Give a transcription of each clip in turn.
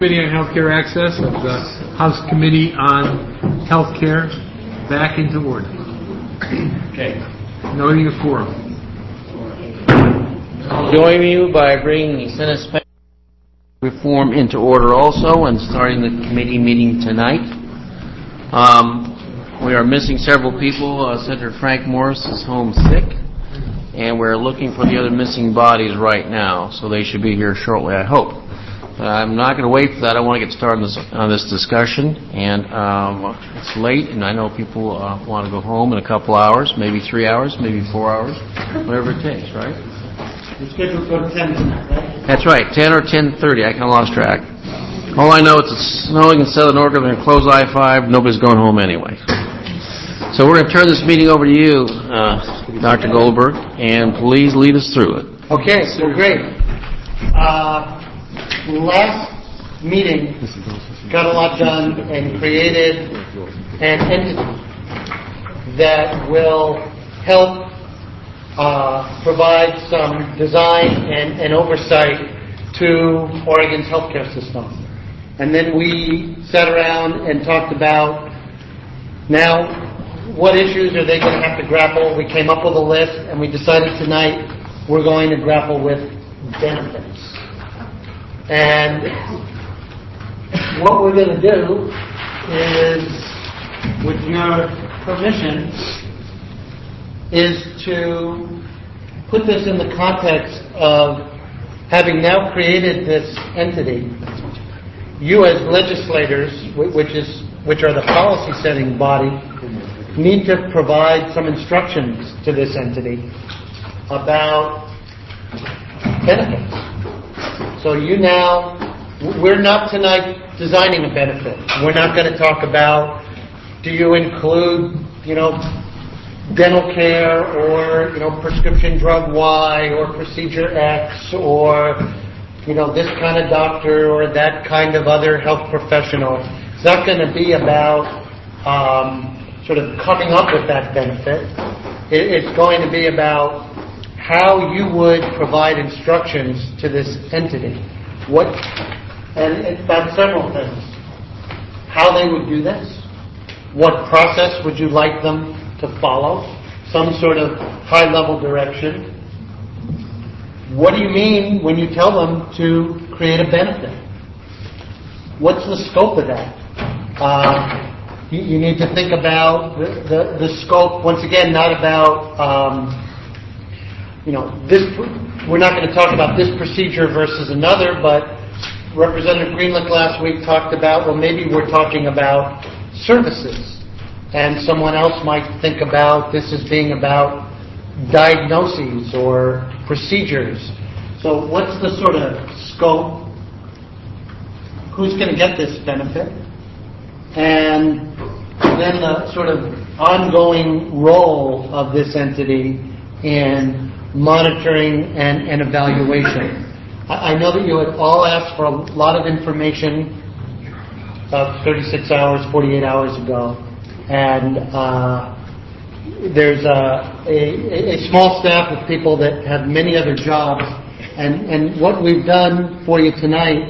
Committee on Healthcare Access of the House Committee on Healthcare back into order. Okay. Noting the quorum. I'll join you by bringing the Senate reform into order also and starting the committee meeting tonight. We are missing several people. Senator Frank Morris is home sick, and we're looking for the other missing bodies right now, so they should be here shortly, I hope. I'm not going to wait for that. I want to get started on this discussion, and it's late, and I know people want to go home in a couple hours, maybe 3 hours, maybe 4 hours, whatever it takes, right? It's scheduled for 10 tonight, right? That's right, 10 or 10:30. I kind of lost track. All I know is it's snowing in Southern Oregon. They're going to close I-5. Nobody's going home anyway. So we're going to turn this meeting over to you, Dr. Goldberg, and please lead us through it. Okay, so great. Last meeting got a lot done and created an entity that will help provide some design and oversight to Oregon's healthcare system. And then we sat around and talked about now what issues are they going to have to grapple. We came up with a list and we decided tonight we're going to grapple with benefits. And what we're going to do is, with your permission, is to put this in the context of having now created this entity. You as legislators, which are the policy-setting body, need to provide some instructions to this entity about benefits. So we're not tonight designing a benefit. We're not going to talk about, do you include, dental care or, prescription drug Y or procedure X or, this kind of doctor or that kind of other health professional. It's not going to be about sort of coming up with that benefit. It's going to be about how you would provide instructions to this entity. And it's about several things. How they would do this. What process would you like them to follow? Some sort of high-level direction. What do you mean when you tell them to create a benefit? What's the scope of that? You need to think about the scope, once again, not about this. We're not going to talk about this procedure versus another, but Representative Greenlick last week talked about, well, maybe we're talking about services, and someone else might think about this as being about diagnoses or procedures. So what's the sort of scope? Who's going to get this benefit? And then the sort of ongoing role of this entity in monitoring and evaluation. I know that you had all asked for a lot of information about 36 hours, 48 hours ago, and there's a small staff of people that have many other jobs, and what we've done for you tonight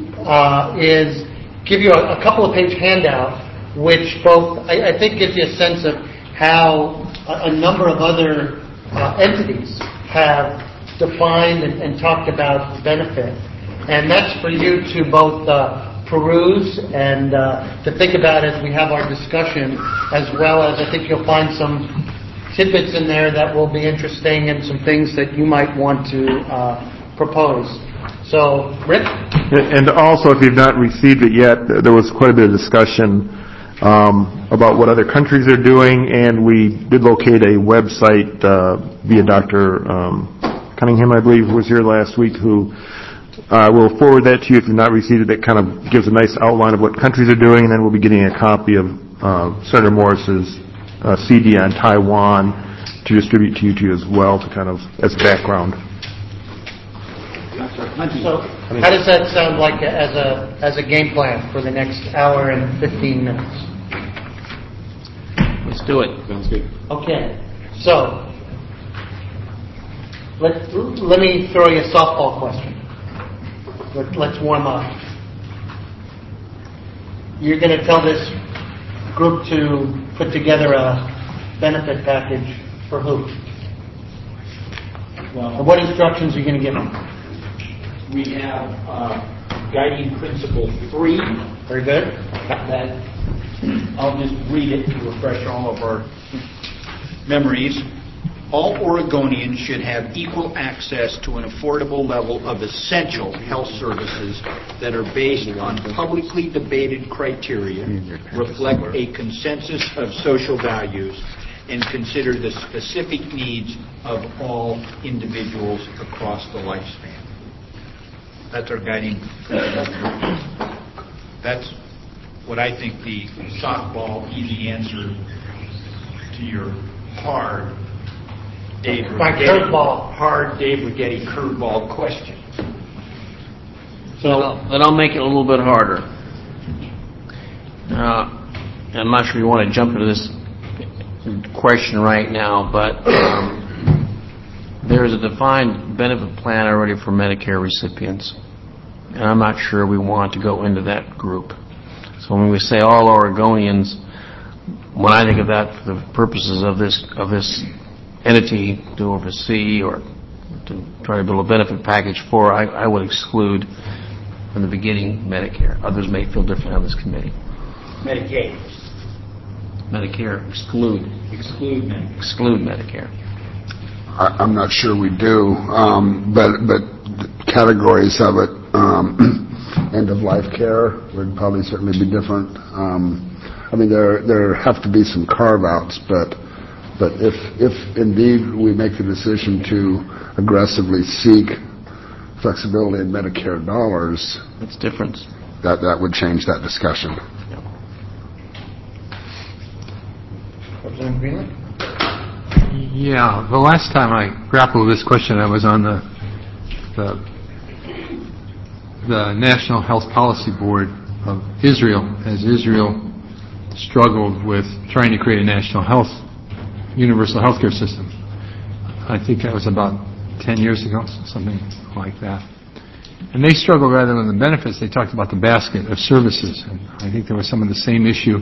is give you a couple of page handout, which both I think gives you a sense of how a number of other entities have defined and talked about benefit. And that's for you to both peruse and to think about as we have our discussion, as well as I think you'll find some tidbits in there that will be interesting and some things that you might want to propose. So, Rick? And also, if you've not received it yet, there was quite a bit of discussion about what other countries are doing, and we did locate a website via Dr. Cunningham, I believe, who was here last week, who will forward that to you if you've not received it. That kind of gives a nice outline of what countries are doing, and then we'll be getting a copy of Senator Morris's CD on Taiwan to distribute to you as well, to kind of as background. So, how does that sound like as a game plan for the next hour and 15 minutes? Let's do it. Sounds good. Okay. So, let me throw you a softball question. Let's warm up. you're going to tell this group to put together a benefit package for who? Well, And what instructions are you going to give them? we have guiding principle 3 Very good. that I'll just read it to refresh all of our memories. All Oregonians should have equal access to an affordable level of essential health services that are based on publicly debated criteria, reflect a consensus of social values, and consider the specific needs of all individuals across the lifespan. That's our guiding principle. That's what I think the softball, easy answer to your hard Dave Rigetti curveball question. So, Then I'll make it a little bit harder. I'm not sure you want to jump into this question right now, but there's a defined benefit plan already for Medicare recipients, and I'm not sure we want to go into that group. So when we say all Oregonians, when I think of that for the purposes of this entity to oversee or to try to build a benefit package for, I would exclude from the beginning Medicare. Others may feel differently on this committee. Medicaid. Medicare, exclude Medicare. Exclude Medicare. I'm not sure we do, but categories of it, end-of-life care would probably certainly be different. I mean, there have to be some carve-outs, but if indeed we make the decision to aggressively seek flexibility in Medicare dollars, That's different. that would change that discussion. Representative Greenlee? Yeah, the last time I grappled with this question, I was on the National Health Policy Board of Israel, as Israel struggled with trying to create a national universal healthcare system. I think that was about 10 years ago, something like that. And they struggled rather than the benefits. They talked about the basket of services. And I think there was some of the same issue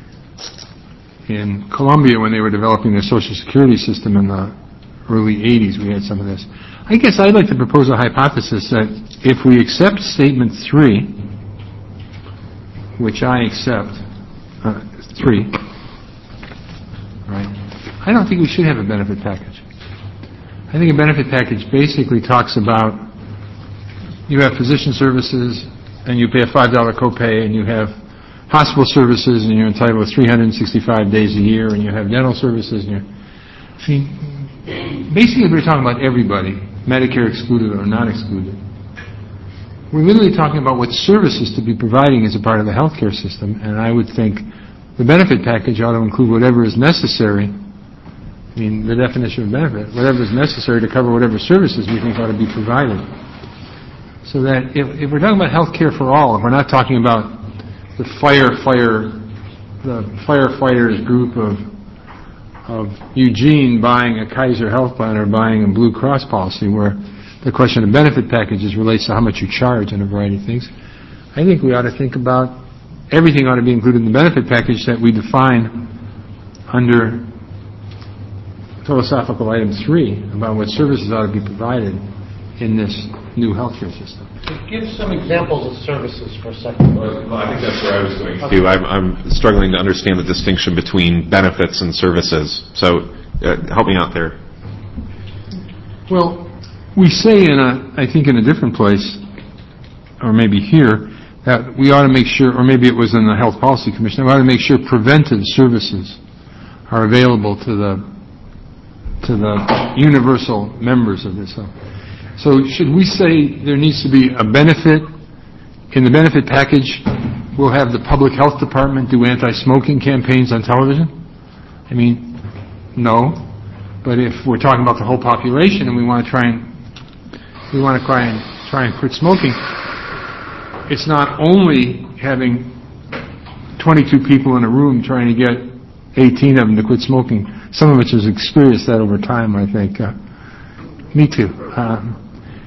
in Colombia when they were developing their Social Security system in the early 80s. We had some of this. I guess I'd like to propose a hypothesis that if we accept Statement 3, which I accept, 3, right, I don't think we should have a benefit package. I think a benefit package basically talks about you have physician services and you pay a $5 copay, and you have hospital services and you're entitled to 365 days a year, and you have dental services. And basically we're talking about everybody, Medicare excluded or not excluded. We're literally talking about what services to be providing as a part of the healthcare system, and I would think the benefit package ought to include whatever is necessary. I mean, the definition of benefit, whatever is necessary to cover whatever services we think ought to be provided. So that if we're talking about health care for all, if we're not talking about the firefighters group of Eugene buying a Kaiser Health plan or buying a Blue Cross policy, where the question of benefit packages relates to how much you charge and a variety of things, I think we ought to think about everything ought to be included in the benefit package that we define under philosophical item 3 about what services ought to be provided in this new healthcare system. Give some examples of services for a second. Well, I think that's where I was going to. I'm struggling to understand the distinction between benefits and services. So help me out there. Well, we say I think in a different place, or maybe here, that we ought to make sure, or maybe it was in the Health Policy Commission, we ought to make sure preventive services are available to the universal members of this. So should we say there needs to be a benefit? In the benefit package, we'll have the public health department do anti-smoking campaigns on television? I mean, no. But if we're talking about the whole population and we want to try and quit smoking, it's not only having 22 people in a room trying to get 18 of them to quit smoking. Some of us has experienced that over time, I think. Me too.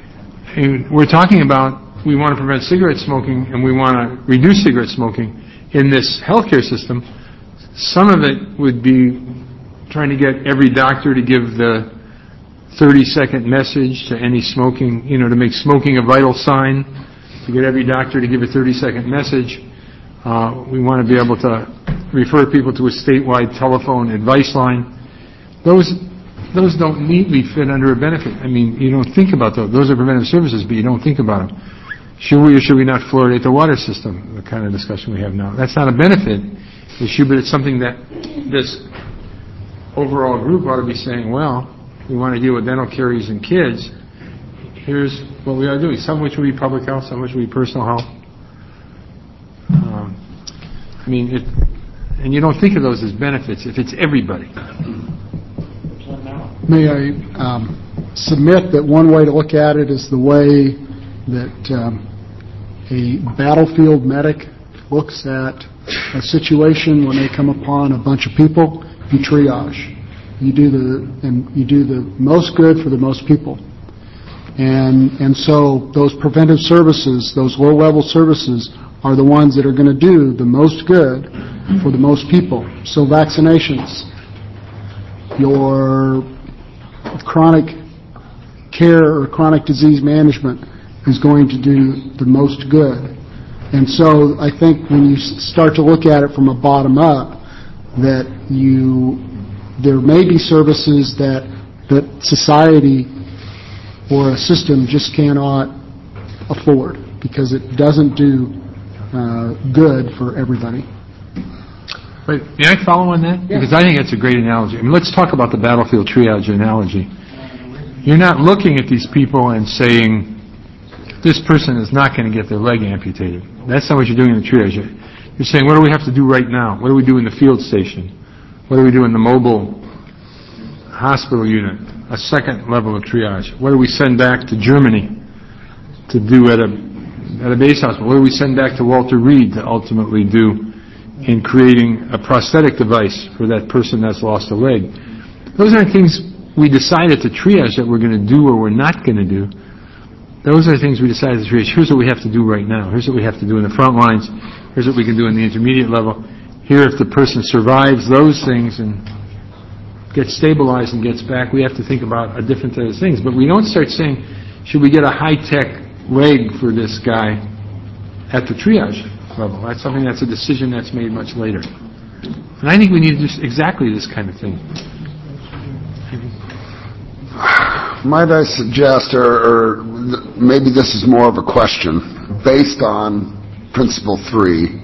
We're talking about we want to prevent cigarette smoking and we want to reduce cigarette smoking in this healthcare system, some of it would be trying to get every doctor to give the 30-second message to any smoking, to make smoking a vital sign, to get every doctor to give a 30-second message. We want to be able to refer people to a statewide telephone advice line. Those don't neatly fit under a benefit. I mean, you don't think about those. Those are preventive services, but you don't think about them. Should we or should we not fluoridate the water system? The kind of discussion we have now. That's not a benefit issue, but it's something that this overall group ought to be saying, well, we want to deal with dental caries in kids. Here's what we are doing. Some of which will be public health, some of which will be personal health. And you don't think of those as benefits if it's everybody. May I submit that one way to look at it is the way that a battlefield medic looks at a situation when they come upon a bunch of people. You triage. You do the most good for the most people. And so those preventive services, those low-level services, are the ones that are going to do the most good for the most people. So vaccinations, your chronic care or chronic disease management is going to do the most good. And so I think when you start to look at it from a bottom up, that there may be services that society or a system just cannot afford because it doesn't do good for everybody. But may I follow on that? Yeah. Because I think that's a great analogy. I mean, let's talk about the battlefield triage analogy. You're not looking at these people and saying, this person is not going to get their leg amputated. That's not what you're doing in the triage. You're saying, what do we have to do right now? What do we do in the field station? What do we do in the mobile hospital unit? A second level of triage. What do we send back to Germany to do at a base hospital? What do we send back to Walter Reed to ultimately do in creating a prosthetic device for that person that's lost a leg? Those aren't things we decided to triage that we're going to do or we're not going to do. Those are things we decided to triage. Here's what we have to do right now. Here's what we have to do in the front lines. Here's what we can do in the intermediate level. Here, if the person survives those things and gets stabilized and gets back, we have to think about a different set of things. But we don't start saying, should we get a high-tech leg for this guy at the triage level? That's something that's a decision that's made much later. And I think we need to do exactly this kind of thing. Might I suggest, or maybe this is more of a question, based on Principle 3,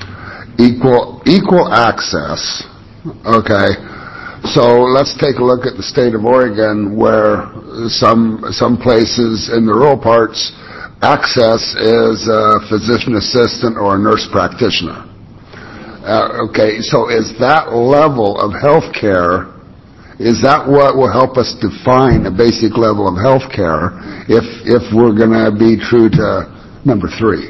equal access, okay? So let's take a look at the state of Oregon, where some places in the rural parts, access is a physician assistant or a nurse practitioner. Okay, so is that level of health care, is that what will help us define a basic level of health care if we're going to be true to number 3?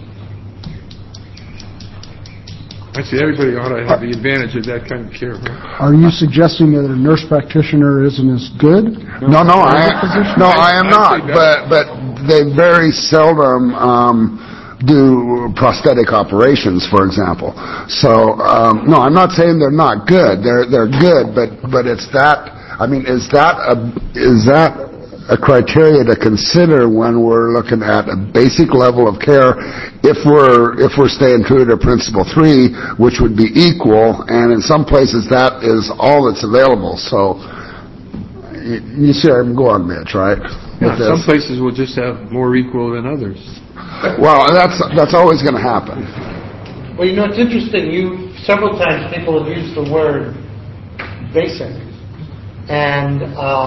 I see everybody ought to have the advantage of that kind of care. Right? Are you suggesting that a nurse practitioner isn't as good? No, I am not. But they very seldom do prosthetic operations, for example. So no, I'm not saying they're not good. They're good, but it's that. I mean, is that a criteria to consider when we're looking at a basic level of care? If we're staying true to Principle 3, which would be equal, and in some places that is all that's available. So you see, I'm going, Mitch, right? Yeah, some places will just have more equal than others. Well, that's always going to happen. Well, it's interesting. Several times people have used the word basic, and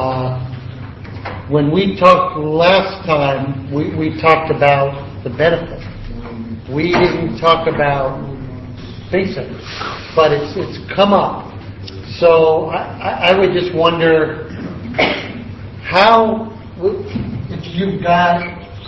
when we talked last time, we talked about the benefit. We didn't talk about basic, but it's come up. So I would just wonder how, if you've got,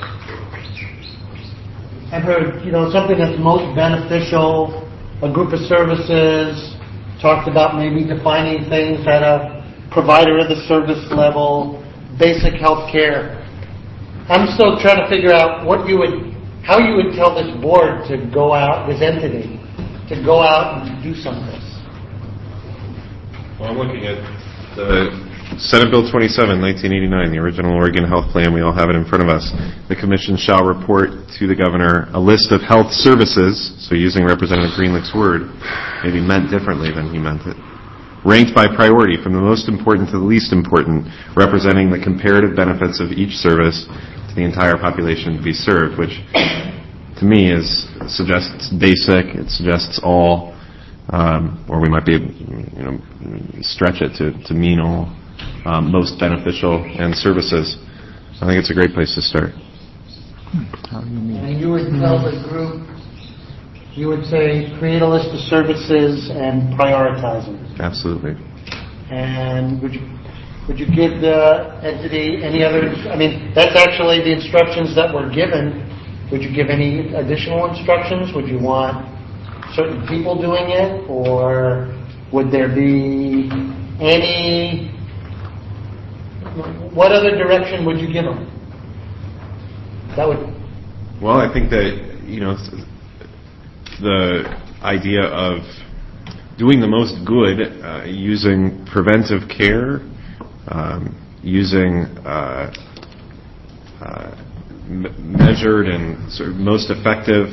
I've heard, something that's most beneficial, a group of services, talked about maybe defining things at a provider of the service level, basic health care. I'm still trying to figure out how you would tell this board to go out, this entity, to go out and to do some of this? Well, I'm looking at the Senate Bill 27, 1989, the original Oregon Health Plan. We all have it in front of us. The Commission shall report to the Governor a list of health services, so using Representative Greenlick's word, maybe meant differently than he meant it, ranked by priority from the most important to the least important, representing the comparative benefits of each service to the entire population to be served, which to me suggests basic, it suggests all, or we might be, stretch it to mean all, most beneficial and services. I think it's a great place to start. And you would tell the group, you would say, create a list of services and prioritize them. Absolutely. And would you give the entity any other, that's actually the instructions that were given. Would you give any additional instructions? Would you want certain people doing it? Or would there be any, what other direction would you give them? Well, I think that, the idea of doing the most good, using preventive care, using measured and sort of most effective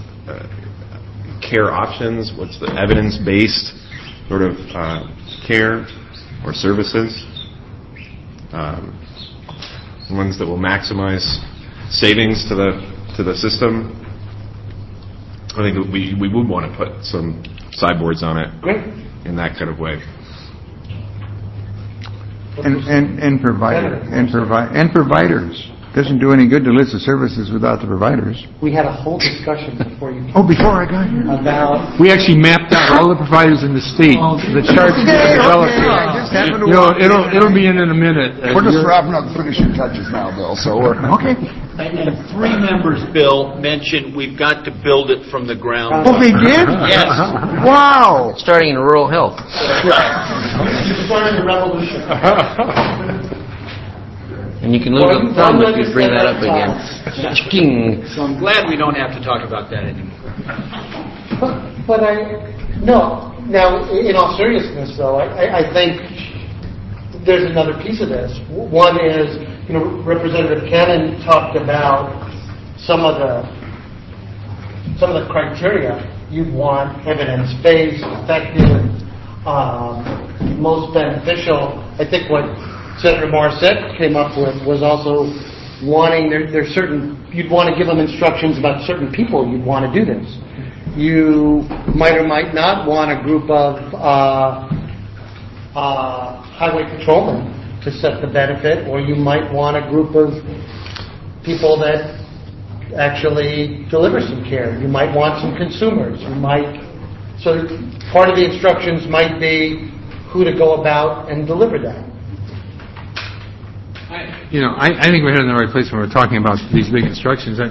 care options, what's the evidence-based sort of care or services, ones that will maximize savings to the system. I think that we would want to put some sideboards on it. Great. In that kind of way. And providers. Doesn't do any good to list the services without the providers. We had a whole discussion before you came. Oh, before I got here. About. We actually mapped out all the providers in the state. The charts we developed. It'll be in a minute. We're just wrapping up the finishing touches now, Bill. So we're okay. And 3 members, Bill, mentioned we've got to build it from the ground. Oh, they did? Yes. Wow. Starting in rural health. Starting the revolution. And you can lose a thumb if you bring that up again. So I'm glad we don't have to talk about that anymore. But no. Now, in all seriousness, though, I think there's another piece of this. One is, Representative Cannon talked about some of the criteria you'd want: evidence-based, effective, most beneficial. I think what Senator Morissette came up with was also wanting, there's certain, you'd want to give them instructions about certain people you'd want to do this. You might or might not want a group of highway patrolmen to set the benefit, or you might want a group of people that actually deliver some care. You might want some consumers. So part of the instructions might be who to go about and deliver that. I think we're heading in the right place when we're talking about these big instructions.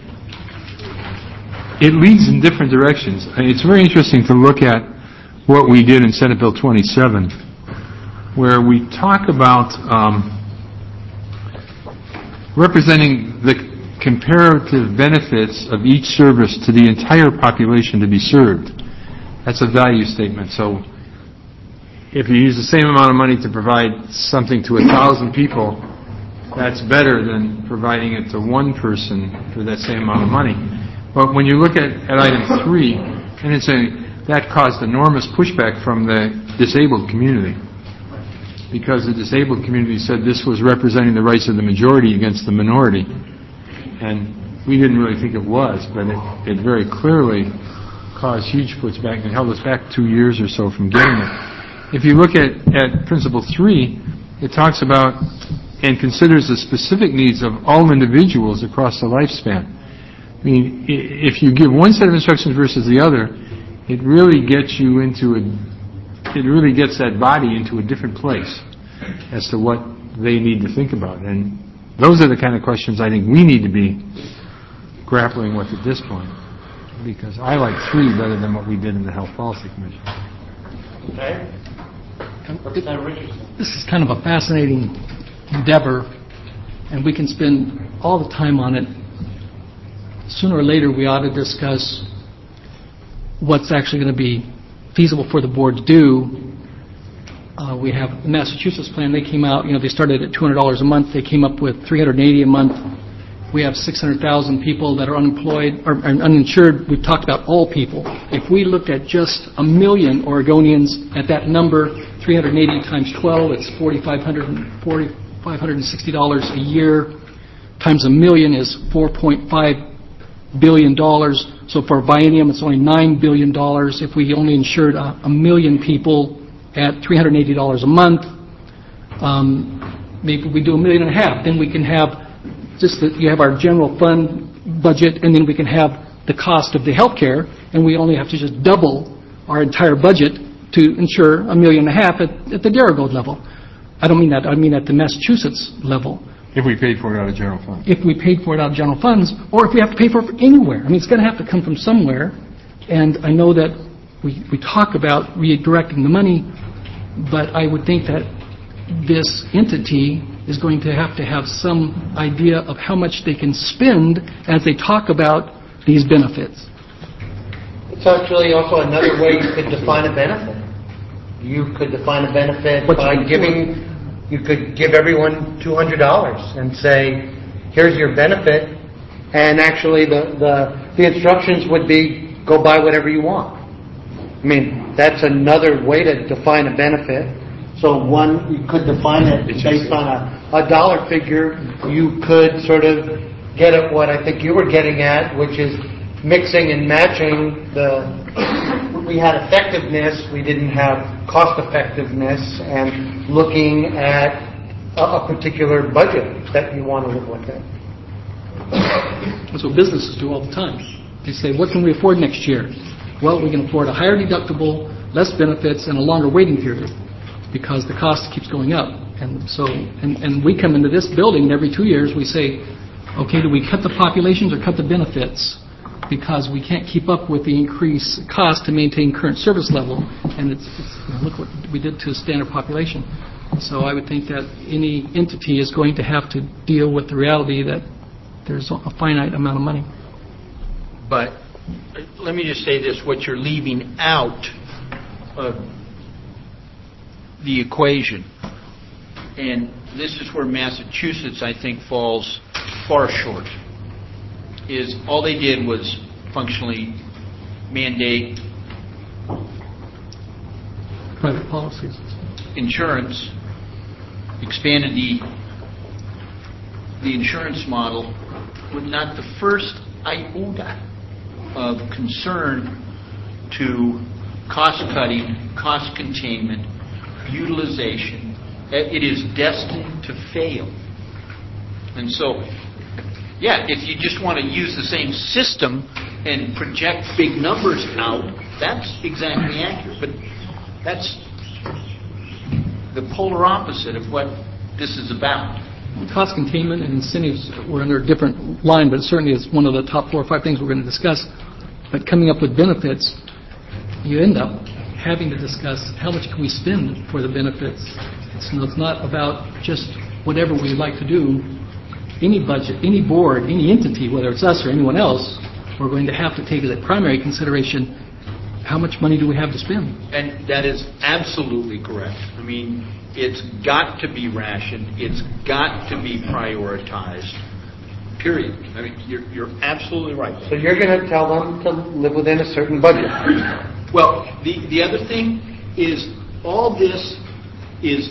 It leads in different directions. It's very interesting to look at what we did in Senate Bill 27, where we talk about representing the comparative benefits of each service to the entire population to be served. That's a value statement. So if you use the same amount of money to provide something to 1,000 people, that's better than providing it to one person for that same amount of money. But when you look at item 3, and it's that caused enormous pushback from the disabled community, because the disabled community said this was representing the rights of the majority against the minority. And we didn't really think it was, but it very clearly caused huge pushback and held us back 2 years or so from getting it. If you look at Principle 3, it talks about and considers the specific needs of all individuals across the lifespan. I mean, if you give one set of instructions versus the other, it really gets that body into a different place as to what they need to think about. And those are the kind of questions I think we need to be grappling with at this point, because I like 3 better than what we did in the Health Policy Commission. Okay? This is kind of a fascinating endeavor, and we can spend all the time on it. Sooner or later, we ought to discuss what's actually going to be feasible for the board to do. We have the Massachusetts plan. They came out, they started at $200 a month. They came up with $380 a month. We have 600,000 people that are unemployed or uninsured. We've talked about all people. If we looked at just 1 million Oregonians at that number, 380 times 12, it's $4,560 a year. Times 1 million is $4.5 billion. So for a biennium, it's only $9 billion. If we only insured 1 million people at $380 a month, maybe we do $1.5 million. Then we can have you have our general fund budget, and then we can have the cost of the health care, and we only have to just double our entire budget to insure $1.5 million at the Darigold level. I don't mean that. I mean at the Massachusetts level. If we paid for it out of general funds. If we paid for it out of general funds, or if we have to pay for it anywhere. I mean, it's going to have to come from somewhere. And I know that we talk about redirecting the money, but I would think that this entity is going to have some idea of how much they can spend as they talk about these benefits. It's actually also another way you could define a benefit. You could define a benefit by you could give everyone $200 and say, here's your benefit, and actually the instructions would be, go buy whatever you want. I mean, that's another way to define a benefit. So one, you could define it based on a dollar figure. You could sort of get at what I think you were getting at, which is mixing and matching we had effectiveness, we didn't have cost effectiveness, and looking at a particular budget that you want to live within. That's what businesses do all the time. They say, what can we afford next year? Well, we can afford a higher deductible, less benefits, and a longer waiting period because the cost keeps going up. And so, and we come into this building, and every 2 years we say, okay, do we cut the populations or cut the benefits? Because we can't keep up with the increased cost to maintain current service level, and look what we did to standard population. So I would think that any entity is going to have to deal with the reality that there's a finite amount of money. But let me just say this, what you're leaving out of the equation, and this is where Massachusetts, I think, falls far short, is all they did was functionally mandate private policies, insurance, expanded the insurance model with not the first iota of concern to cost cutting, cost containment, utilization. It is destined to fail. And so, yeah, if you just want to use the same system and project big numbers out, that's exactly accurate. But that's the polar opposite of what this is about. Cost containment and incentives were under a different line, but certainly it's one of the top 4 or 5 things we're going to discuss. But coming up with benefits, you end up having to discuss how much can we spend for the benefits. It's not about just whatever we like to do. Any budget, any board, any entity, whether it's us or anyone else, we're going to have to take as a primary consideration how much money do we have to spend. And that is absolutely correct. I mean, it's got to be rationed. It's got to be prioritized. Period. I mean, you're absolutely right. So you're going to tell them to live within a certain budget. Well, the other thing is all this is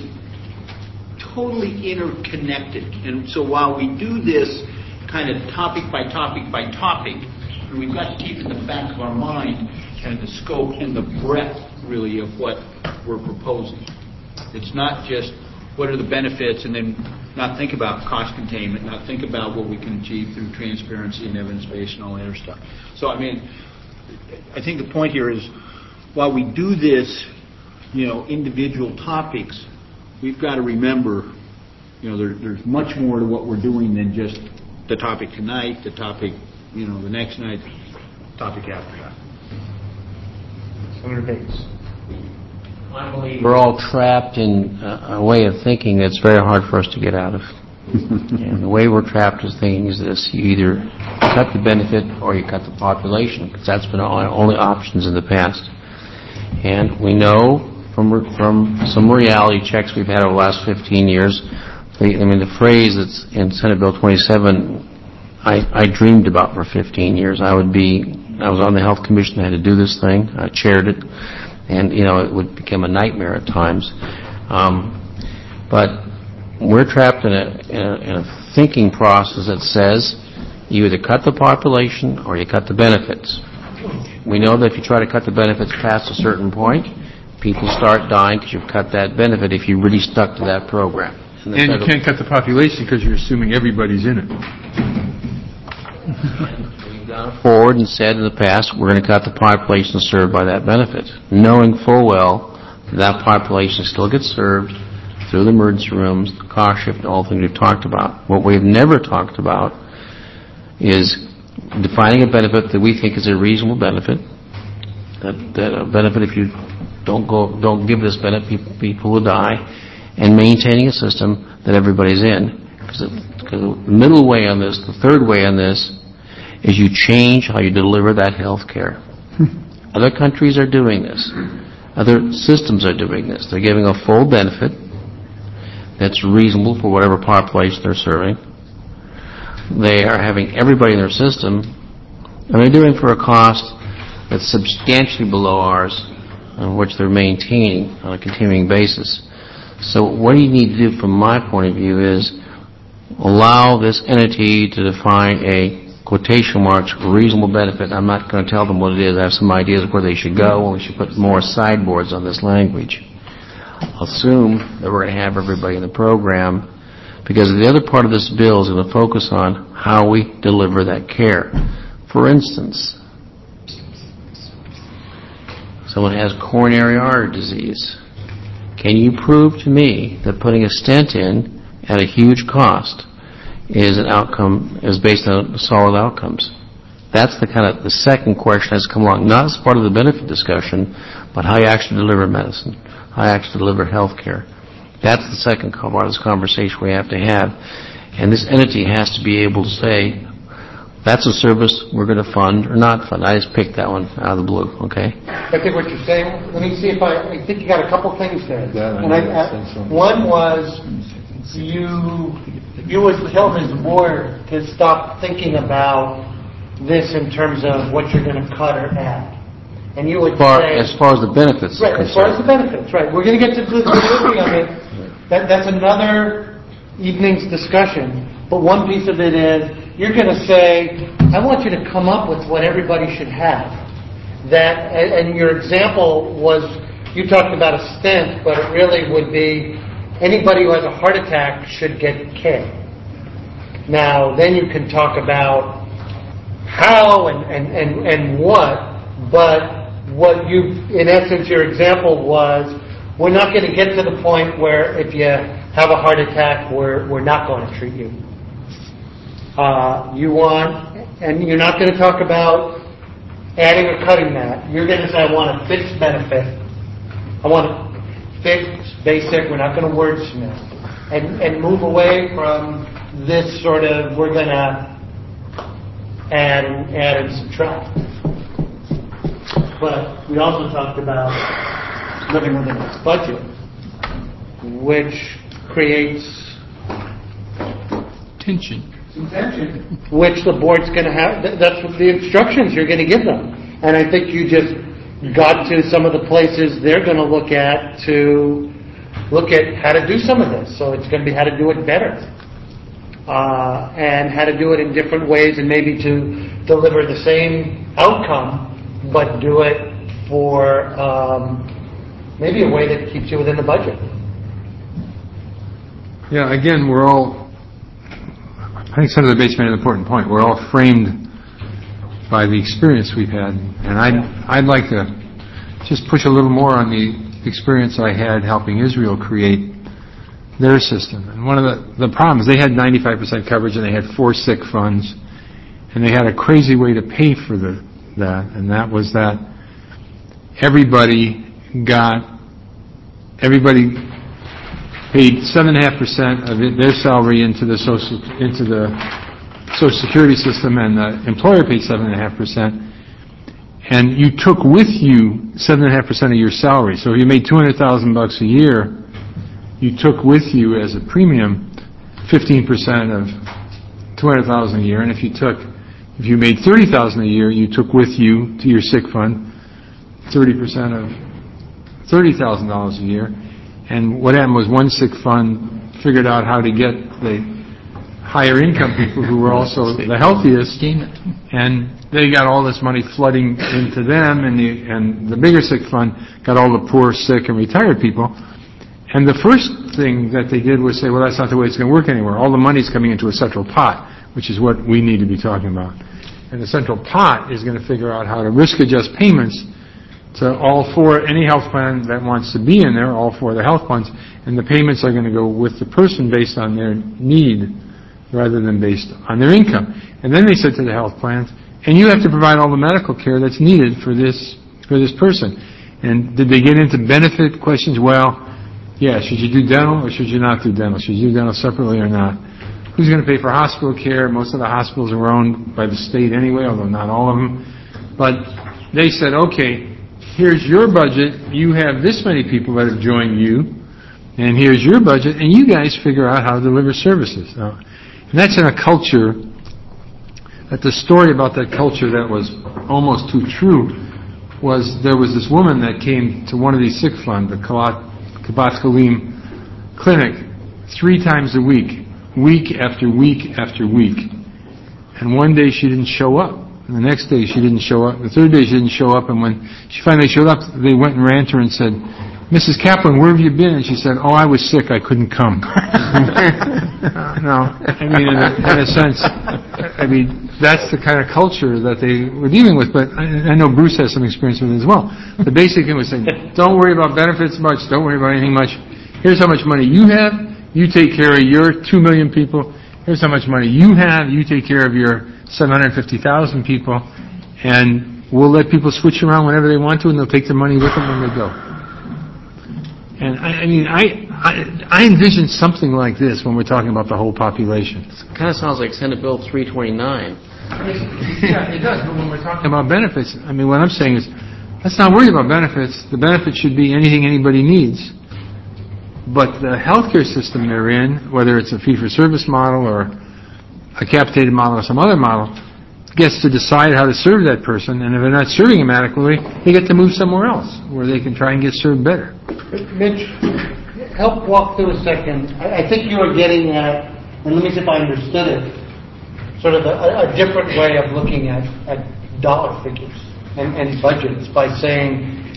totally interconnected. And so while we do this kind of topic by topic by topic, we've got to keep in the back of our mind kind of the scope and the breadth, really, of what we're proposing. It's not just what are the benefits and then not think about cost containment, not think about what we can achieve through transparency and evidence-based and all that other stuff. So, I mean, I think the point here is while we do this, individual topics, we've got to remember, there's much more to what we're doing than just the topic tonight, the topic, the next night, topic after that. Senator Bates. I believe we're all trapped in a way of thinking that's very hard for us to get out of. And the way we're trapped is thinking is this: you either cut the benefit or you cut the population, because that's been our only options in the past. And we know from some reality checks we've had over the last 15 years, the phrase that's in Senate Bill 27, I dreamed about for 15 years. I was on the Health Commission, I had to do this thing, I chaired it, and it would become a nightmare at times. But we're trapped in a thinking process that says you either cut the population or you cut the benefits. We know that if you try to cut the benefits past a certain point, people start dying because you've cut that benefit if you really stuck to that program. And you can't cut the population because you're assuming everybody's in it. We've gone forward and said in the past we're going to cut the population served by that benefit, knowing full well that population still gets served through the emergency rooms, the cost shift, all the things we've talked about. What we've never talked about is defining a benefit that we think is a reasonable benefit, that a benefit if you don't give this benefit, people will die, and maintaining a system that everybody's in. Because the middle way on this, the third way on this, is you change how you deliver that health care. Other countries are doing this. Other systems are doing this. They're giving a full benefit that's reasonable for whatever population they're serving. They are having everybody in their system, and they're doing it for a cost that's substantially below ours, which they're maintaining on a continuing basis. So what you need to do from my point of view is allow this entity to define a quotation marks reasonable benefit. I'm not going to tell them what it is. I have some ideas of where they should go, and we should put more sideboards on this language. Assume that we're going to have everybody in the program, because the other part of this bill is going to focus on how we deliver that care. For instance, someone has coronary artery disease. Can you prove to me that putting a stent in at a huge cost is based on solid outcomes? That's the second question that's come along, not as part of the benefit discussion, but how you actually deliver medicine, how you actually deliver health care. That's the second part of this conversation we have to have. And this entity has to be able to say, that's a service we're going to fund or not fund. I just picked that one out of the blue, okay? I think what you're saying, let me see if I think you got a couple things there. Yeah, one was you would tell this board to stop thinking about this in terms of what you're going to cut or add. And you would say... As far as the benefits are concerned. Right, as far as the benefits, right. We're going to get to the delivery of it. That's another evening's discussion. But one piece of it is, you're going to say, I want you to come up with what everybody should have. And your example was, you talked about a stent, but it really would be anybody who has a heart attack should get care. Now, then you can talk about how and what, but what you, in essence, your example was, we're not going to get to the point where if you have a heart attack, we're not going to treat you. And you're not going to talk about adding or cutting that. You're going to say, I want a fixed benefit. I want a fixed, basic, we're not going to wordsmith. And move away from this sort of, we're going to add and subtract. But we also talked about living within its budget, which creates tension, which the board's going to have. That's what the instructions you're going to give them. And I think you just got to some of the places they're going to look at how to do some of this. So it's going to be how to do it better. And how to do it in different ways, and maybe to deliver the same outcome, but do it for maybe a way that keeps you within the budget. Yeah, again, I think Senator Bates made an important point. We're all framed by the experience we've had, and I'd like to just push a little more on the experience I had helping Israel create their system. And one of the problems, they had 95% coverage and they had 4 sick funds, and they had a crazy way to pay for that, and that was that everybody paid 7.5% of their salary into the Social Security system, and the employer paid 7.5%. And you took with you 7.5% of your salary. So if you made $200,000 a year, you took with you as a premium 15% of $200,000 a year. And if you made $30,000 a year, you took with you to your sick fund 30% of $30,000 a year. And what happened was one sick fund figured out how to get the higher income people who were also the healthiest, and they got all this money flooding into them, and the bigger sick fund got all the poor, sick, and retired people. And the first thing that they did was say, well, that's not the way it's going to work anymore. All the money's coming into a central pot, which is what we need to be talking about. And the central pot is going to figure out how to risk adjust payments to all four, any health plan that wants to be in there, all four of the health funds, and the payments are going to go with the person based on their need rather than based on their income. And then they said to the health plans, and you have to provide all the medical care that's needed for this person. And did they get into benefit questions? Well, yeah, should you do dental or should you not do dental? Should you do dental separately or not? Who's going to pay for hospital care? Most of the hospitals are owned by the state anyway, although not all of them. But they said, okay, here's your budget. You have this many people that have joined you, and here's your budget, and you guys figure out how to deliver services. And that's in a culture, that the story about that culture that was almost too true was there was this woman that came to one of these sick funds, the Kabat Khalim clinic, 3 times a week after week after week. And one day she didn't show up. And the next day she didn't show up. The third day she didn't show up. And when she finally showed up, they went and ran to her and said, Mrs. Kaplan, where have you been? And she said, oh, I was sick. I couldn't come. No, I mean, in a sense, I mean, that's the kind of culture that they were dealing with. But I know Bruce has some experience with it as well. The basic thing was saying, don't worry about benefits much. Don't worry about anything much. Here's how much money you have. You take care of your 2 million people. Here's how much money you have. You take care of your 750,000 people. And we'll let people switch around whenever they want to, and they'll take the money with them when they go. And I envision something like this when we're talking about the whole population. It kind of sounds like Senate Bill 329. Yeah, it does, but when we're talking about benefits, I mean, what I'm saying is, let's not worry about benefits. The benefit should be anything anybody needs. But the healthcare system they're in, whether it's a fee-for-service model or a capitated model or some other model, gets to decide how to serve that person, and if they're not serving him adequately, they get to move somewhere else where they can try and get served better. Mitch, help walk through a second. I think you were getting at, and let me see if I understood it, sort of a different way of looking at dollar figures and budgets by saying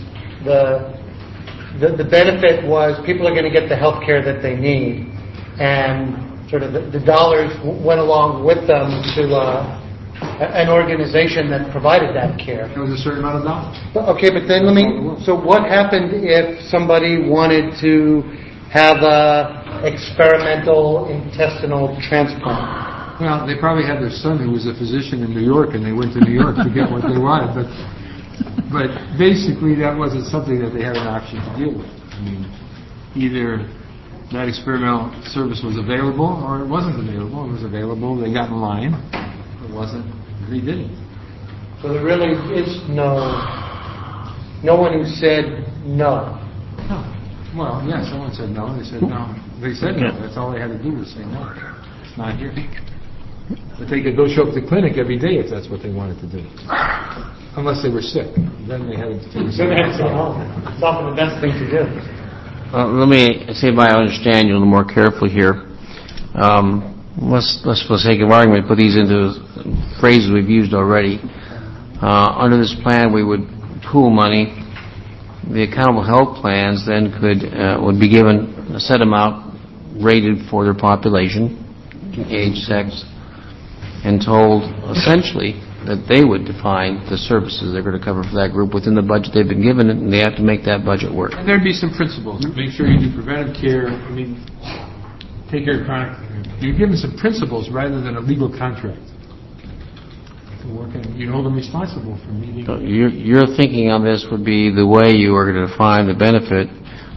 the benefit was people are going to get the health care that they need, and sort of the dollars went along with them to an organization that provided that care. There was a certain amount of dollars. Okay, but then so what happened if somebody wanted to have a experimental intestinal transplant? Well, they probably had their son who was a physician in New York, and they went to New York to get what they wanted. But basically, that wasn't something that they had an option to deal with. I mean, either that experimental service was available or it wasn't available. It was available, they got in line. If it wasn't, they didn't. So there really is no one who said no. No. Well, yeah, someone said no. They said no. They said no. That's all they had to do was say no. It's not here. But they could go show up at the clinic every day if that's what they wanted to do. Unless they were sick. Then they had to take It's often the best thing to do. Let me see if I understand you a little more carefully here. Let's for the sake of argument, put these into phrases we've used already. Under this plan, we would pool money. The accountable health plans then would be given a set amount rated for their population, age, sex, and told essentially that they would define the services they're going to cover for that group within the budget they've been given, and they have to make that budget work. And there'd be some principles. Make sure you do preventive care. I mean, take care of chronic. You give them some principles rather than a legal contract to work, and you hold them responsible for meeting. So your thinking on this would be the way you are going to define the benefit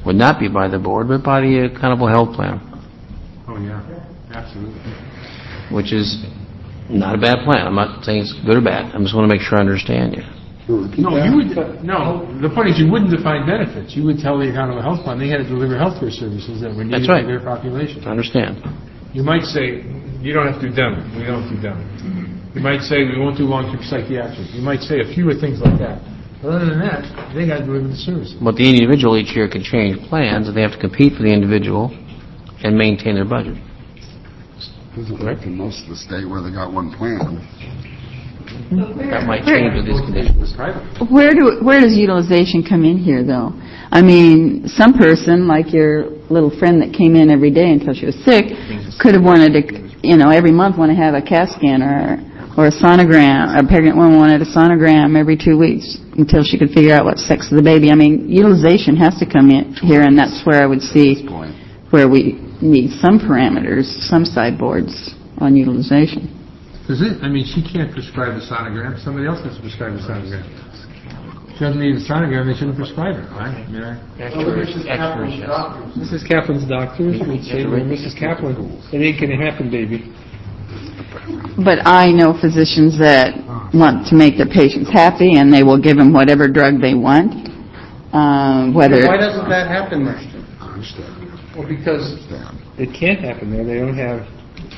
would not be by the board, but by the accountable health plan, Oh, yeah, absolutely. which is not a bad plan. I'm not saying it's good or bad. I just want to make sure I understand you. No, the point is you wouldn't define benefits. You would tell the accountable health plan they had to deliver health care services that were needed That's right. by their population. I understand. You might say, you don't have to do dental. We don't do dental. You might say, we won't do long-term psychiatric. You might say a few things like that. But other than that, they got to deliver the service. But the individual each year can change plans, and they have to compete for the individual and maintain their budget. Isn't like in most of the state where they got one plan. That might change with these conditions. Where does utilization come in here, though? I mean, some person, like your little friend that came in every day until she was sick, could have wanted to, every month want to have a CAT scan or a sonogram. A pregnant woman wanted a sonogram every 2 weeks until she could figure out what sex of the baby. I mean, utilization has to come in here, and that's where I would see where we need some parameters, some sideboards on utilization. She can't prescribe a sonogram. Somebody else has to prescribe a sonogram. She doesn't need a sonogram. They shouldn't prescribe it, right? Mrs. Kaplan's doctors would say, Mrs. Kaplan, it ain't going to happen, baby. But I know physicians that want to make their patients happy, and they will give them whatever drug they want. Why doesn't that happen there? Well, because it can't happen there. They don't have,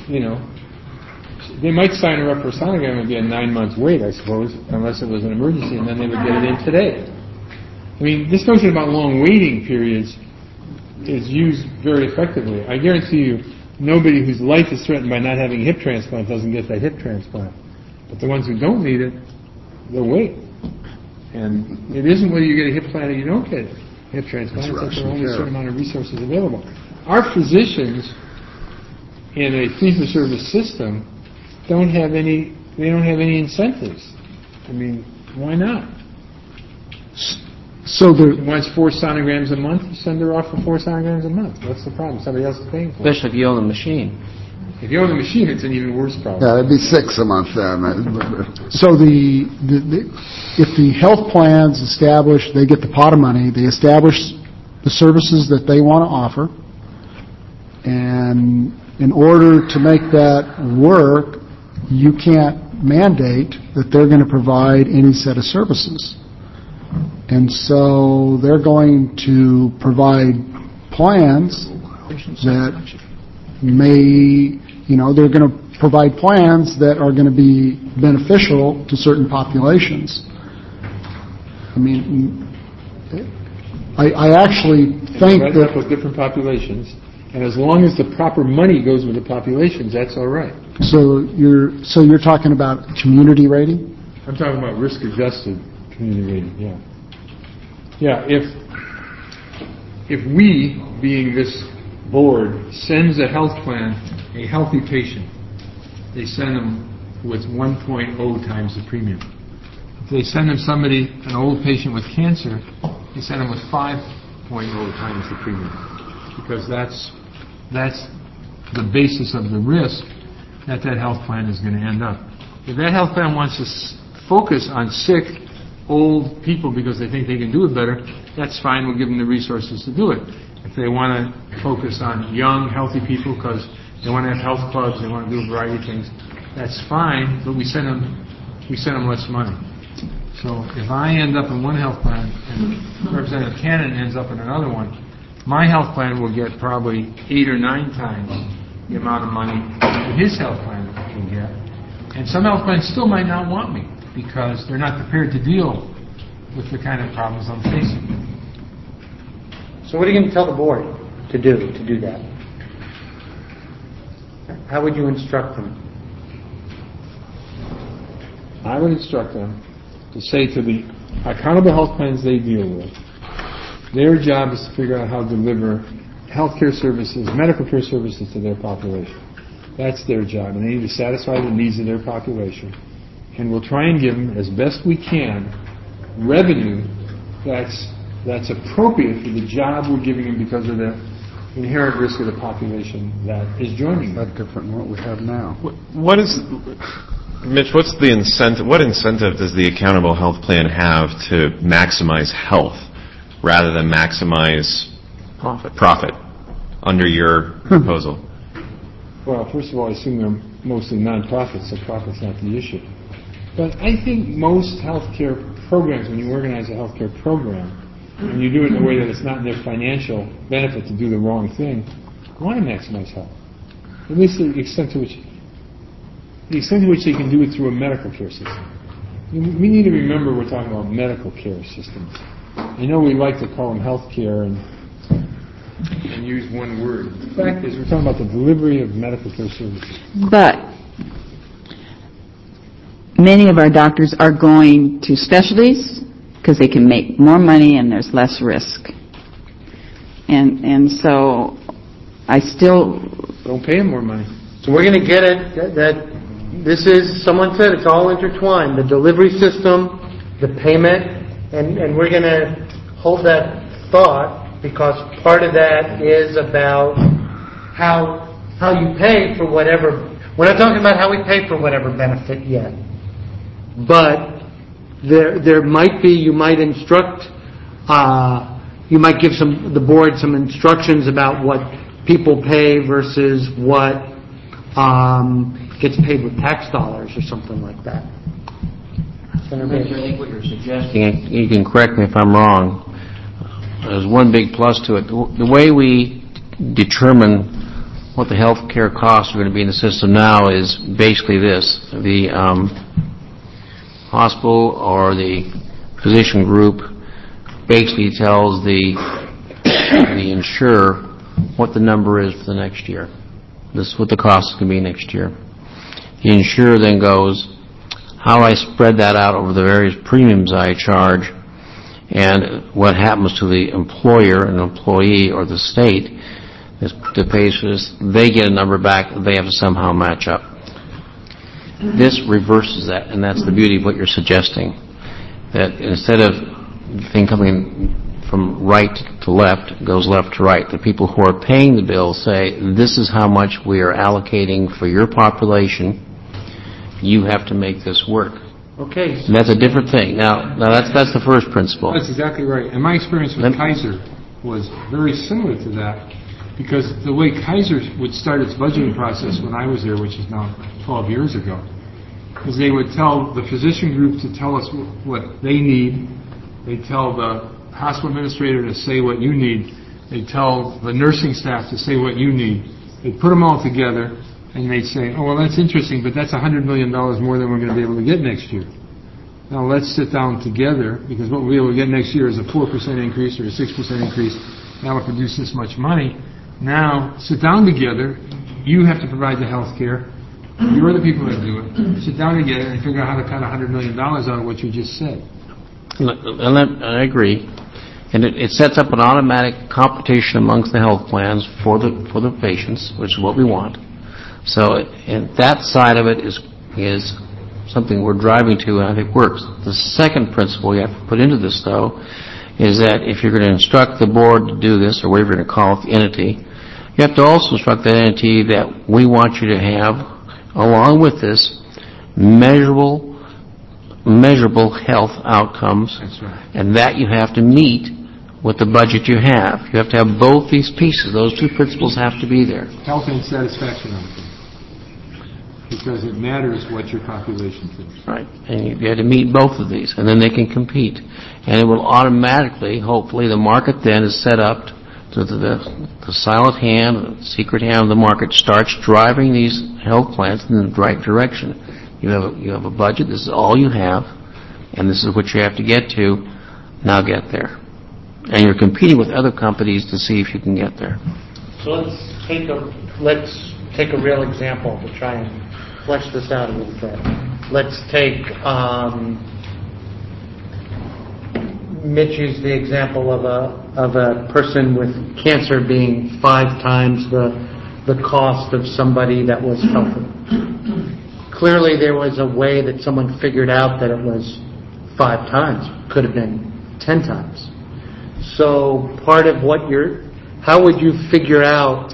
they might sign her up for a sonogram. It would be a 9-month wait, I suppose, unless it was an emergency, and then they would get it in today. This notion about long waiting periods is used very effectively. I guarantee you, nobody whose life is threatened by not having a hip transplant doesn't get that hip transplant. But the ones who don't need it, they'll wait. And it isn't whether you get a hip transplant or you don't get a hip transplant. It's that there are only a certain amount of resources available. Our physicians in a fee-for-service system don't have any incentives. Why not? So She wants 4 sonograms a month, you send her off for 4 sonograms a month. What's the problem? Somebody else is paying for it. Especially if you own the machine. If you own the machine, it's an even worse problem. Yeah, it'd be 6 a month then. So if the health plans establish, they get the pot of money, they establish the services that they want to offer, and in order to make that work, you can't mandate that they're going to provide any set of services. And so they're going to provide plans that they're going to provide plans that are going to be beneficial to certain populations. I actually think that with different populations, and as long as the proper money goes with the populations, that's all right. So you're talking about community rating? I'm talking about risk-adjusted community rating. Yeah. Yeah. If we, being this board, sends a health plan a healthy patient, they send them with 1.0 times the premium. If they send them an old patient with cancer, they send them with 5.0 times the premium, because that's the basis of the risk that health plan is going to end up. If that health plan wants to focus on sick, old people because they think they can do it better, that's fine. We'll give them the resources to do it. If they want to focus on young, healthy people because they want to have health clubs, they want to do a variety of things, that's fine, but we send them less money. So if I end up in one health plan and Representative Cannon ends up in another one, my health plan will get probably 8 or 9 times the amount of money that his health plan will get. And some health plans still might not want me because they're not prepared to deal with the kind of problems I'm facing. So what are you going to tell the board to do that? How would you instruct them? I would instruct them to say to the accountable health plans they deal with, their job is to figure out how to deliver health care services, medical care services to their population. That's their job, and they need to satisfy the needs of their population. And we'll try and give them, as best we can, revenue that's appropriate for the job we're giving them because of the inherent risk of the population that is joining them. That's different than what we have now. Mitch, what's the incentive? What incentive does the accountable health plan have to maximize health rather than maximize profit under your proposal? Well, first of all, I assume they're mostly non-profits, so profit's not the issue. But I think most healthcare programs, when you organize a healthcare program, and you do it in a way that it's not in their financial benefit to do the wrong thing, you want to maximize health. At least the extent to which they can do it through a medical care system. We need to remember we're talking about medical care systems. I know we like to call them health care and use one word. The fact is, we're talking about the delivery of medical care services. But many of our doctors are going to specialties because they can make more money and there's less risk. And so I still... Don't pay them more money. So we're going to get it that this is, someone said, it's all intertwined. The delivery system, the payment, and we're going to hold that thought because part of that is about how you pay for whatever. We're not talking about how we pay for whatever benefit yet. But there might be, you might instruct, you might give the board some instructions about what people pay versus what gets paid with tax dollars or something like that. I think what you're suggesting, you can correct me if I'm wrong, there's one big plus to it. The way we determine what the health care costs are going to be in the system now is basically this. The hospital or the physician group basically tells the insurer what the number is for the next year. This is what the cost is going to be next year. The insurer then goes, how do I spread that out over the various premiums I charge, and what happens to the employer, an employee, or the state that pays for this? They get a number back that they have to somehow match up. This reverses that, and that's the beauty of what you're suggesting. That instead of the thing coming from right to left, it goes left to right. The people who are paying the bill say, this is how much we are allocating for your population. You have to make this work. Okay. And that's a different thing. Now that's the first principle. That's exactly right. And my experience with Kaiser was very similar to that, because the way Kaiser would start its budgeting process when I was there, which is now 12 years ago, is they would tell the physician group to tell us what they need. They tell the hospital administrator to say what you need. They tell the nursing staff to say what you need. They put them all together, and they'd say, oh, well, that's interesting, but that's $100 million more than we're going to be able to get next year. Now, let's sit down together, because what we'll be able to get next year is a 4% increase or a 6% increase. That'll produce this much money. Now, sit down together. You have to provide the health care. You're the people that do it. Sit down together and figure out how to cut $100 million out of what you just said. And I agree. And it sets up an automatic competition amongst the health plans for the patients, which is what we want. So, and that side of it is something we're driving to, and I think works. The second principle you have to put into this, though, is that if you're going to instruct the board to do this, or whatever you're going to call it, the entity, you have to also instruct that entity that we want you to have, along with this, measurable health outcomes. That's right. And that you have to meet with the budget you have. You have to have both these pieces. Those two principles have to be there. Health and satisfaction outcomes. Because it matters what your population thinks. Right. And you have to meet both of these, and then they can compete. And it will automatically, hopefully, the market then is set up to the silent hand, the secret hand of the market starts driving these health plans in the right direction. You have a budget, this is all you have, and this is what you have to get to. Now get there. And you're competing with other companies to see if you can get there. So let's take a real example to try and flesh this out a little bit. Let's take Mitch used the example of a person with cancer being 5 times the cost of somebody that was healthy. Clearly, there was a way that someone figured out that it was 5 times. Could have been 10 times. So part of how would you figure out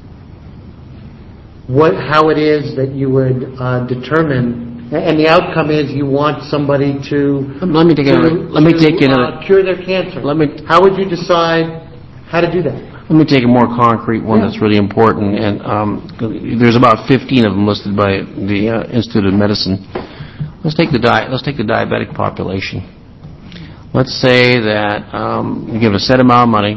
how it is that you would determine, and the outcome is you want somebody to cure their cancer. How would you decide how to do that. Let me take a more concrete one that's really important, and there's about 15 of them listed by the Institute of Medicine. Let's take the diabetic population. Let's say that you give a set amount of money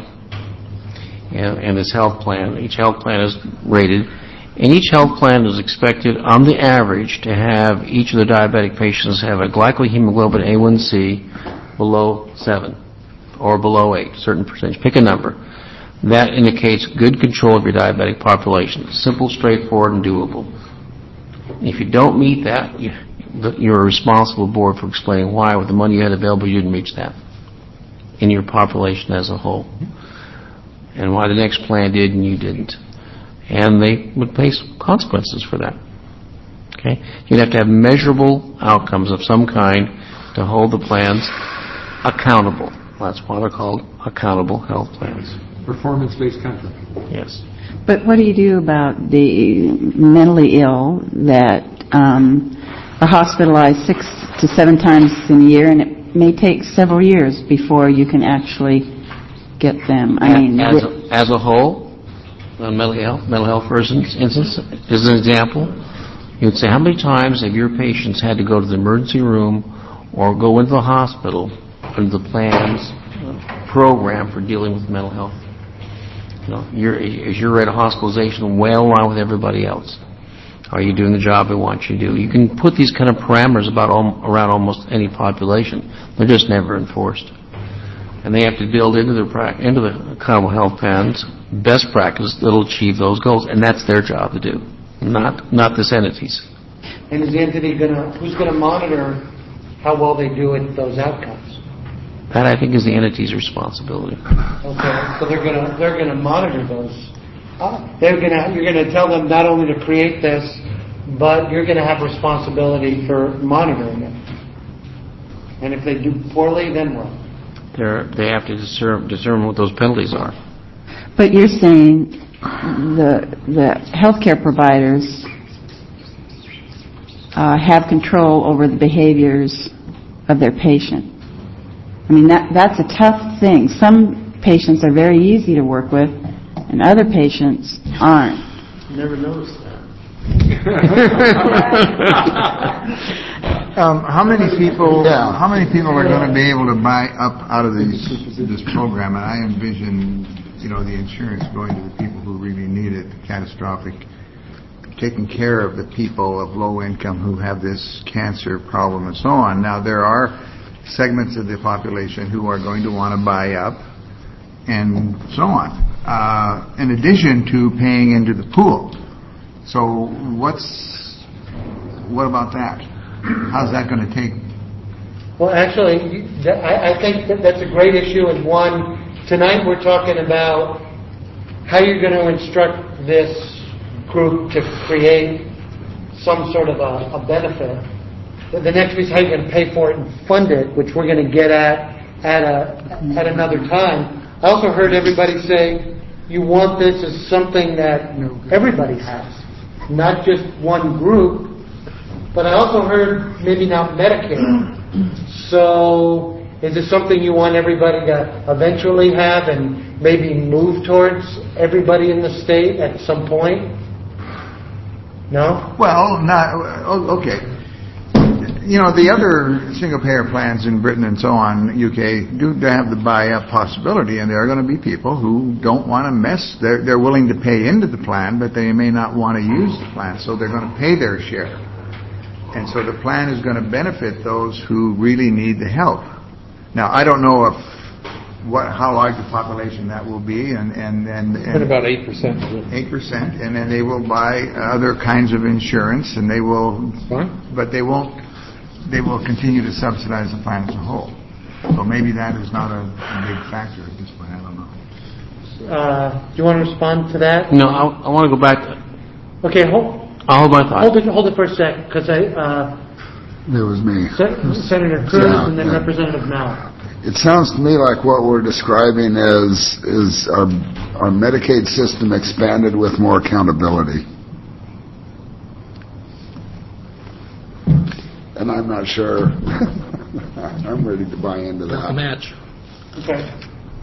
in this health plan. Each health plan is rated, and each health plan is expected, on the average, to have each of the diabetic patients have a glycohemoglobin A1C below 7 or below 8, certain percentage. Pick a number. That indicates good control of your diabetic population. Simple, straightforward, and doable. If you don't meet that, you're a responsible board for explaining why, with the money you had available, you didn't reach that in your population as a whole, and why the next plan did and you didn't. And they would face consequences for that. Okay? You'd have to have measurable outcomes of some kind to hold the plans accountable. That's why they're called accountable health plans. Performance-based contract. Yes. But what do you do about the mentally ill that are hospitalized 6 to 7 times in a year, and it may take several years before you can actually get them? I mean, as a whole, mental health, for instance, is an example. You'd say, how many times have your patients had to go to the emergency room or go into the hospital under the plan's program for dealing with mental health? You're at a hospitalization well along with everybody else. Are you doing the job they want you to do? You can put these kind of parameters around almost any population. They're just never enforced. And they have to build into the accountable health plans best practice that'll achieve those goals, and that's their job to do, not this entity's. And is the entity who's going to monitor how well they do at those outcomes? That, I think, is the entity's responsibility. Okay, so they're going to monitor those. You're going to tell them not only to create this, but you're going to have responsibility for monitoring it. And if they do poorly, then what? They have to determine what those penalties are. But you're saying the healthcare providers have control over the behaviors of their patient. I mean, that's a tough thing. Some patients are very easy to work with, and other patients aren't. Never noticed that. How many people are going to be able to buy up out of this program? And I envision, the insurance going to the people who really need it, catastrophic, taking care of the people of low income who have this cancer problem and so on. Now, there are segments of the population who are going to want to buy up and so on, in addition to paying into the pool. So what about that? How's that going to take? Well, actually, I think that's a great issue, and one, tonight we're talking about how you're going to instruct this group to create some sort of a benefit. The next piece is how you're going to pay for it and fund it, which we're going to get at another time. I also heard everybody say you want this as something that everybody has, not just one group. But I also heard maybe not Medicare. So is it something you want everybody to eventually have and maybe move towards everybody in the state at some point? No? Well, okay. The other single-payer plans in Britain and so on, UK, do have the buy-up possibility, and there are going to be people who don't want to mess. They're willing to pay into the plan, but they may not want to use the plan, so they're going to pay their share. And so the plan is going to benefit those who really need the help. Now, I don't know how large a population that will be, and about 8%. 8%, and then they will buy other kinds of insurance, and they will, but they won't. They will continue to subsidize the plan as a whole. So maybe that is not a big factor at this point. I don't know. Do you want to respond to that? No, I want to go back. Okay, I'll hold my thought. Hold it for a sec, because It was me. Senator Cruz and then Representative Mao. It sounds to me like what we're describing is our Medicaid system expanded with more accountability. And I'm not sure I'm ready to buy into that. That's a match. Okay.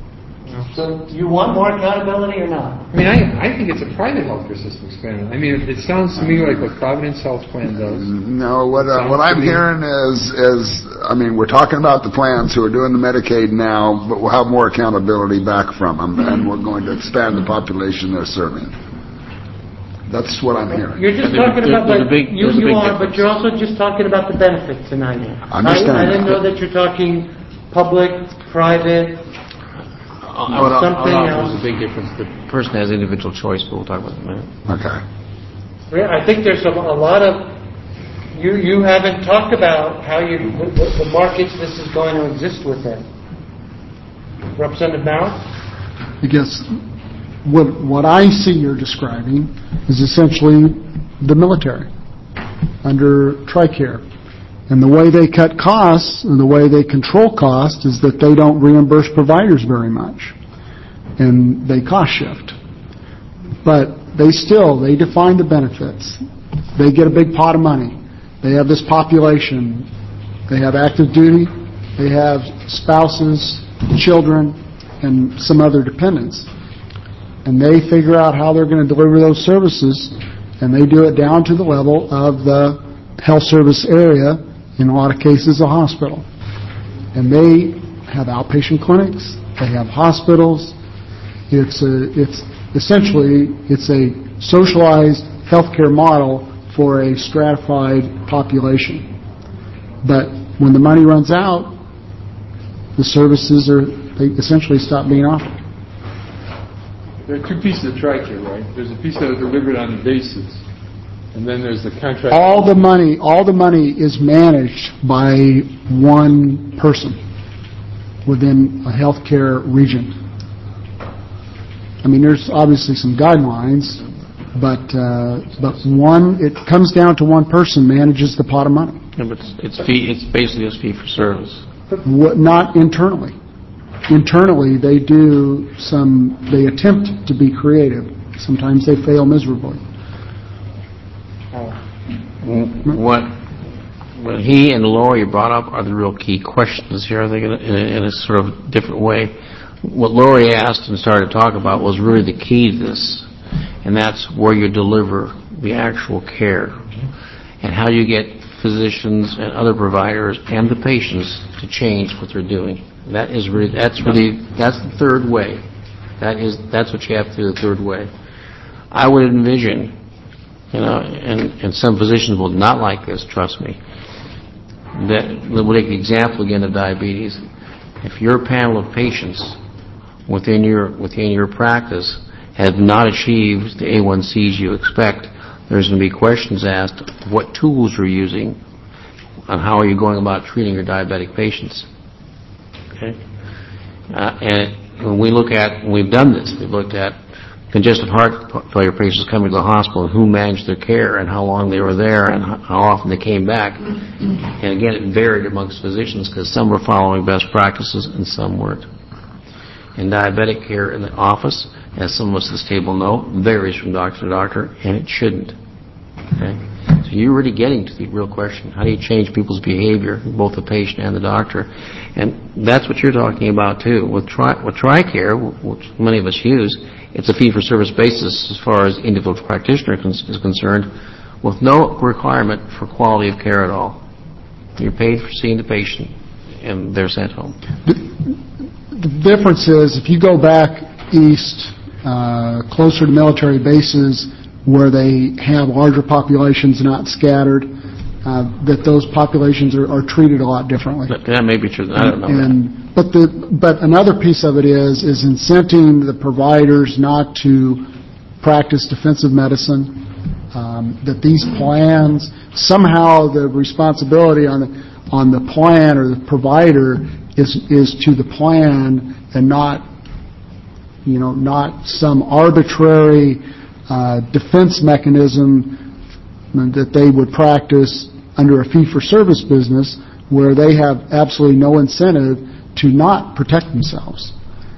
So you want more accountability or not? I mean, I think it's a private healthcare system expanding. I mean, it sounds to me like what Providence Health Plan does. No, what I'm hearing is, I mean, we're talking about the plans who are doing the Medicaid now, but we'll have more accountability back from them, and we're going to expand the population they're serving. That's what I'm hearing. You're just talking about, there's a big but you're also just talking about the benefits tonight. I understand. I didn't know that you're talking public, private, something else. There's a big difference. The person has individual choice, but we'll talk about that in a minute. Okay. I think there's a lot of, you haven't talked about how the markets this is going to exist within. Representative Maurer? I guess what I see you're describing is essentially the military under TRICARE. And the way they cut costs and the way they control costs is that they don't reimburse providers very much. And they cost shift. But they define the benefits. They get a big pot of money. They have this population. They have active duty. They have spouses, children, and some other dependents. And they figure out how they're going to deliver those services, and they do it down to the level of the health service area, in a lot of cases a hospital. And they have outpatient clinics, they have hospitals. It's essentially a socialized healthcare model for a stratified population. But when the money runs out, the services they essentially stop being offered. There are two pieces of TRICARE, right? There's a piece that are delivered on the basis, and then there's the contract. All the money is managed by one person within a healthcare region. I mean, there's obviously some guidelines, but it comes down to one person manages the pot of money. Yeah, but it's basically a fee for service. Not internally. Internally, they attempt to be creative. Sometimes they fail miserably. What he and Lori brought up are the real key questions here, I think, in a sort of different way. What Lori asked and started to talk about was really the key to this, and that's where you deliver the actual care and how you get physicians and other providers and the patients to change what they're doing. That's the third way. That's what you have to do, the third way. I would envision, and some physicians will not like this, trust me, that we'll take the example again of diabetes. If your panel of patients within your practice have not achieved the A1Cs you expect, there's going to be questions asked of what tools you're using and how are you going about treating your diabetic patients. Okay? And when we've done this, we've looked at congestive heart failure patients coming to the hospital and who managed their care and how long they were there and how often they came back. And again, it varied amongst physicians because some were following best practices and some weren't. And diabetic care in the office, as some of us at this table know, varies from doctor to doctor, and it shouldn't. Okay? So you're really getting to the real question. How do you change people's behavior, both the patient and the doctor? And that's what you're talking about, too. With TRICARE, which many of us use, it's a fee-for-service basis as far as individual practitioner is concerned, with no requirement for quality of care at all. You're paid for seeing the patient, and they're sent home. The difference is, if you go back east, closer to military bases, where they have larger populations not scattered, that those populations are treated a lot differently. That may be true. I don't know. But another piece of it is incenting the providers not to practice defensive medicine. That these plans, somehow the responsibility on the plan or the provider is to the plan and not some arbitrary defense mechanism that they would practice under a fee-for-service business where they have absolutely no incentive to not protect themselves.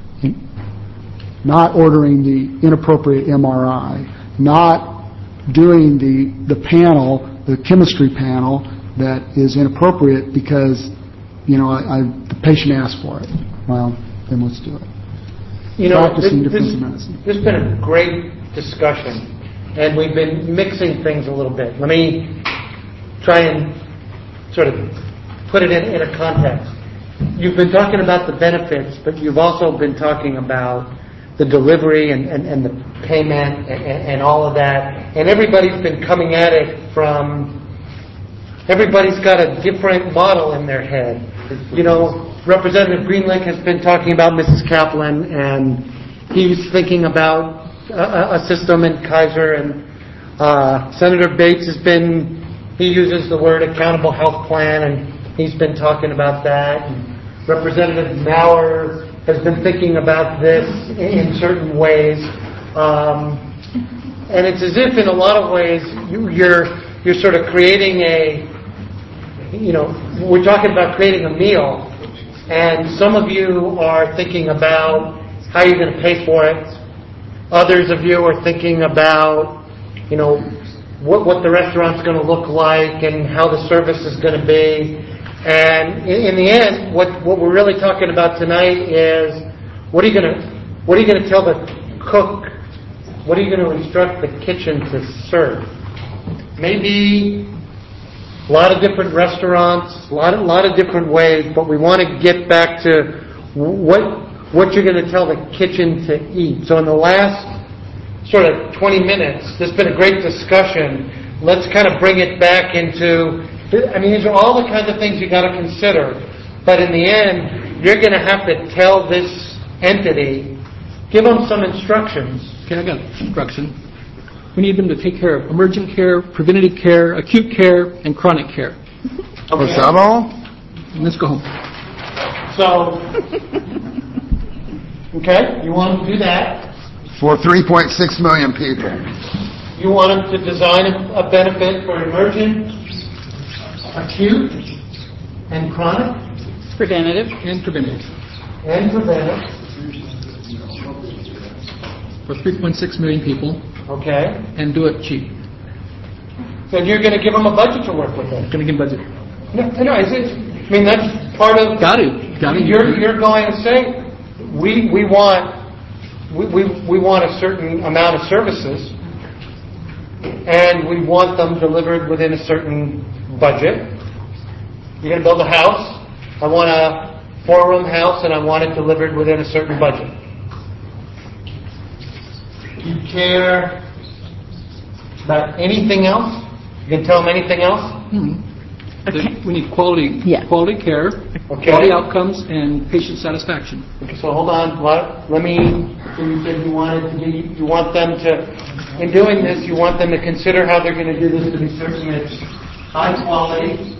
Not ordering the inappropriate MRI, not doing the panel, the chemistry panel that is inappropriate because, the patient asked for it. Well, then let's do it. practicing defensive medicine. This has been a great discussion, and we've been mixing things a little bit. Let me try and sort of put it in a context. You've been talking about the benefits, but you've also been talking about the delivery and the payment and all of that. And everybody's been coming at it from, everybody's got a different model in their head. Representative Greenlick has been talking about Mrs. Kaplan, and he's thinking about a system in Kaiser, and Senator Bates he uses the word accountable health plan, and he's been talking about that. And Representative Maurer has been thinking about this in certain ways. And it's as if in a lot of ways you're sort of creating we're talking about creating a meal, and some of you are thinking about how you're going to pay for it. Others of you are thinking about, what the restaurant's going to look like and how the service is going to be. And in the end, what we're really talking about tonight is what are you going to tell the cook? What are you going to instruct the kitchen to serve? Maybe a lot of different restaurants, a lot of different ways, but we want to get back to what you're going to tell the kitchen to eat. So in the last sort of 20 minutes, there's been a great discussion. Let's kind of bring it back into, these are all the kinds of things you got to consider. But in the end, you're going to have to tell this entity, give them some instructions. Okay, I got instruction. We need them to take care of emergent care, preventative care, acute care, and chronic care. Okay. Is that all? Let's go home. So, okay, you want them to do that. For 3.6 million people. You want them to design a benefit for emergent, acute, and chronic, Preventative. And preventative. and preventive. For 3.6 million people, Okay. and do it cheap. So you're going to give them a budget to work with. Going to give budget. No, that's part of. Got it. You're going to say we want a certain amount of services, and we want them delivered within a certain budget. You're going to build a house. I want a 4-room house, and I want it delivered within a certain budget. Do you care about anything else? You can tell them anything else? We need quality care, Okay. quality outcomes, and patient satisfaction. Okay, so hold on. Let me. So you said you want them to, in doing this, you want them to consider how they're going to do this to be certain it's high quality.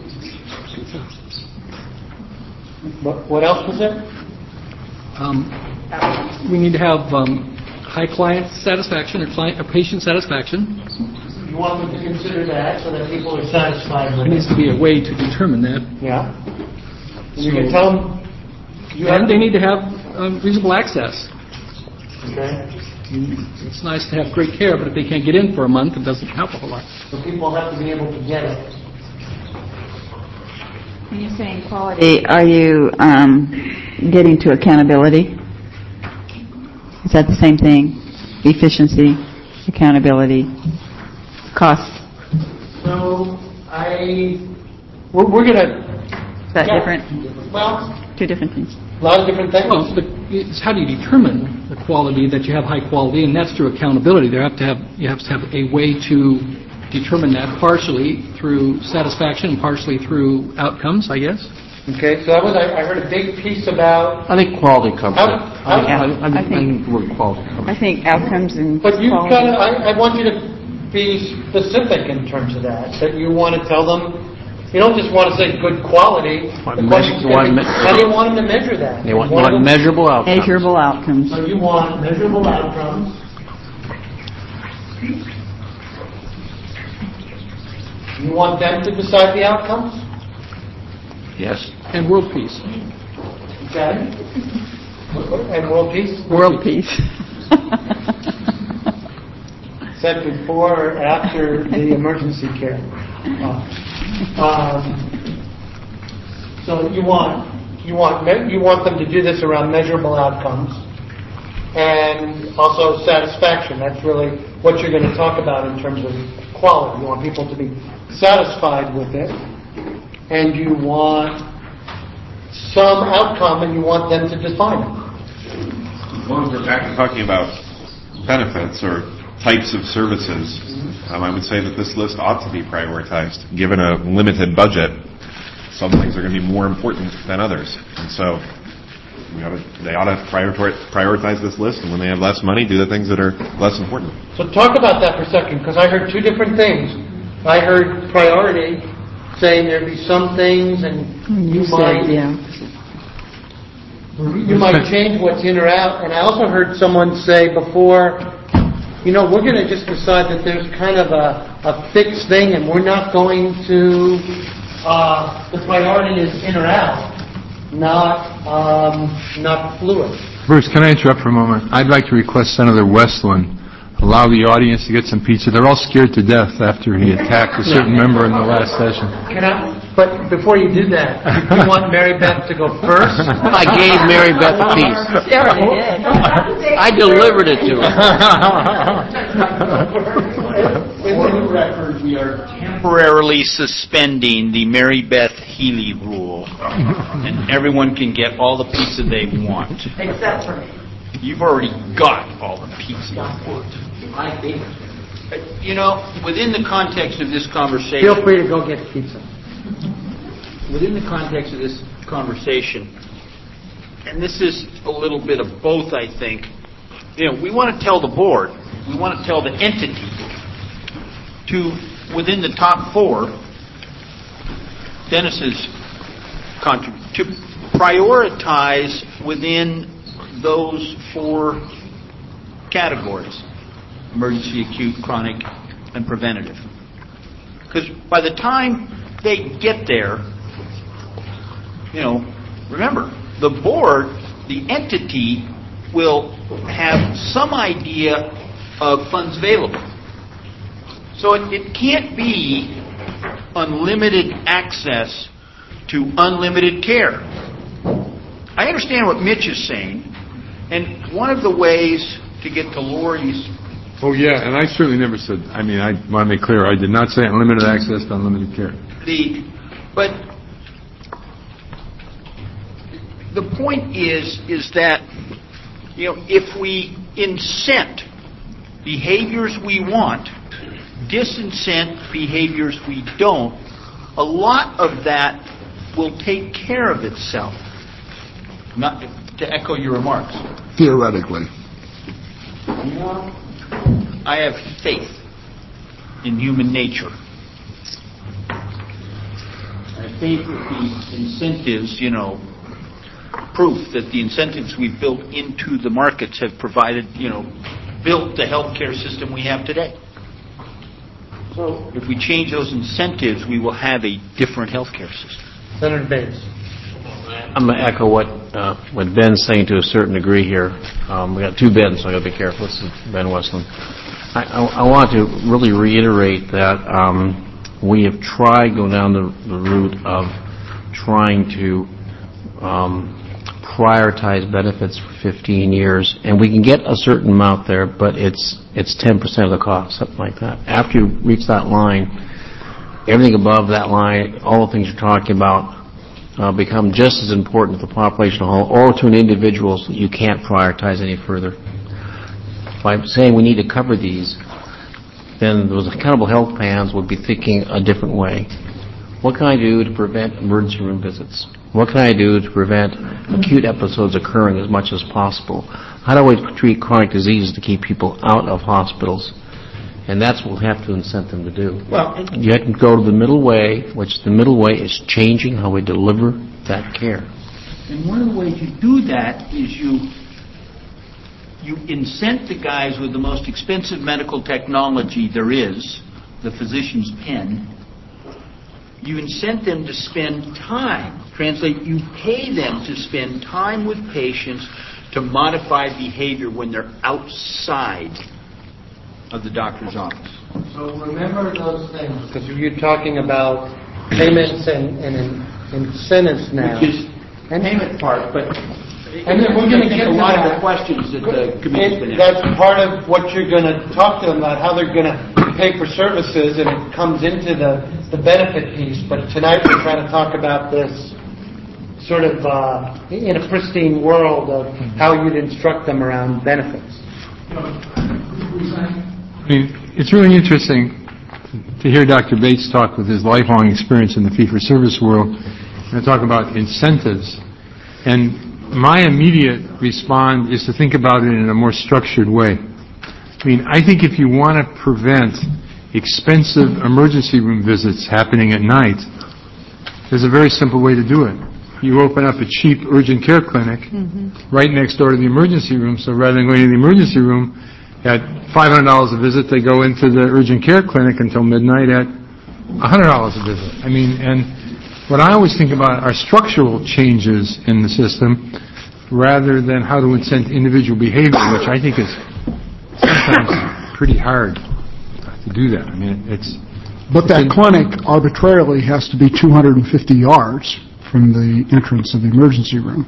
What else was there? We need to have high client satisfaction or patient satisfaction. You want them to consider that so that people are satisfied with There needs to be a way to determine that. Yeah. And you can tell them. They need to have reasonable access. Okay. It's nice to have great care, but if they can't get in for a month, it doesn't help a whole lot. So people have to be able to get it. When you're saying quality, are you getting to accountability? Is that the same thing? Efficiency, accountability, cost? So we're going to. Is that different? Well, Two different things. a lot of different things. Well, but it's how do you determine the quality that you have high quality, and that's through accountability. You have to have a way to determine that, partially through satisfaction and partially through outcomes, I guess. Okay, so that was I heard a big piece about. I think quality comes in. I think the word quality comes I think outcomes and But you've quality. got to. I want you to be specific in terms of that. That you want to tell them. You don't just want to say good quality. The question's gonna be, how do you want them to measure that? You want measurable outcomes. Measurable outcomes. So you want measurable outcomes. You want them to decide the outcomes? Yes. And world peace. Okay. And world peace? World peace. Said before or after the emergency care? So you want them to do this around measurable outcomes. and also satisfaction. That's really what you're going to talk about in terms of quality. You want people to be satisfied with it, and you want some outcome, and you want them to define it. Well, we're back to talking about benefits or types of services. I would say that this list ought to be prioritized. Given a limited budget, some things are going to be more important than others. And so they ought to prioritize this list, and when they have less money, do the things that are less important. So talk about that for a second, because I heard two different things. I heard priority, saying there'd be some things, and you might change what's in or out. And I also heard someone say before, we're going to just decide that there's kind of a fixed thing, and we're not going to, the priority is in or out, not fluid. Bruce, can I interrupt for a moment? I'd like to request Senator Westland allow the audience to get some pizza. They're all scared to death after he attacked a certain member in the last session. But before you do that, you want Mary Beth to go first? I gave Mary Beth a piece. She already did. I delivered it to her. For the record, we are temporarily suspending the Mary Beth Healy rule, and everyone can get all the pizza they want. Except for me. You've already got all the pizza you want. Within the context of this conversation... Feel free to go get pizza. Within the context of this conversation, and this is a little bit of both, I think, we want to tell the board, we want to tell the entity to, within the top four, Dennis's contribution, to prioritize within those four categories: emergency, acute, chronic, and preventative. Because by the time they get there, remember, the board, the entity, will have some idea of funds available. So it can't be unlimited access to unlimited care. I understand what Mitch is saying, and one of the ways to get to Lori's... Oh, yeah, and I certainly never said, I want to make clear, I did not say unlimited access to unlimited care. But the point is that, if we incent behaviors we want, disincent behaviors we don't, a lot of that will take care of itself. Not to echo your remarks. Theoretically. I have faith in human nature. I think that the incentives, proof that the incentives we've built into the markets have provided, built the healthcare system we have today. So if we change those incentives, we will have a different healthcare system. Senator Bates. I'm going to echo what Ben's saying to a certain degree here. We got two Bens, so I got to be careful. This is Ben Westland. I want to really reiterate that we have tried going down the route of trying to prioritize benefits for 15 years, and we can get a certain amount there, but it's 10% of the cost, something like that. After you reach that line, everything above that line, all the things you're talking about, become just as important to the population as a whole, or to an individual, so that you can't prioritize any further. By saying we need to cover these, then those accountable health plans would be thinking a different way. What can I do to prevent emergency room visits? What can I do to prevent acute episodes occurring as much as possible? How do I treat chronic diseases to keep people out of hospitals? And that's what we have to incent them to do. Well, you have to go to the middle way, which the middle way is changing how we deliver that care. And one of the ways you do that is you incent the guys with the most expensive medical technology there is, the physician's pen. You incent them to spend time. Translate, you pay them to spend time with patients to modify behavior when they're outside of the doctor's office. So remember those things, because you're talking about payments and incentives now. Which is the payment part, but And then we're going to get a to lot of the that. questions that the committee's been That's asking. part of what you're going to talk to them about, how they're going to pay for services, and it comes into the benefit piece. But tonight we're trying to talk about this sort of in a pristine world of how you'd instruct them around benefits. I mean, it's really interesting to hear Dr. Bates talk with his lifelong experience in the fee-for-service world and talk about incentives. And my immediate response is to think about it in a more structured way. I mean, I think if you want to prevent expensive emergency room visits happening at night, there's a very simple way to do it. You open up a cheap urgent care clinic right next door to the emergency room, so rather than going to the emergency room at $500 a visit, they go into the urgent care clinic until midnight at $100 a visit. I mean, and what I always think about are structural changes in the system rather than how to incent individual behavior, which I think is sometimes pretty hard to do that. I mean, it's... But that clinic arbitrarily has to be 250 yards from the entrance of the emergency room.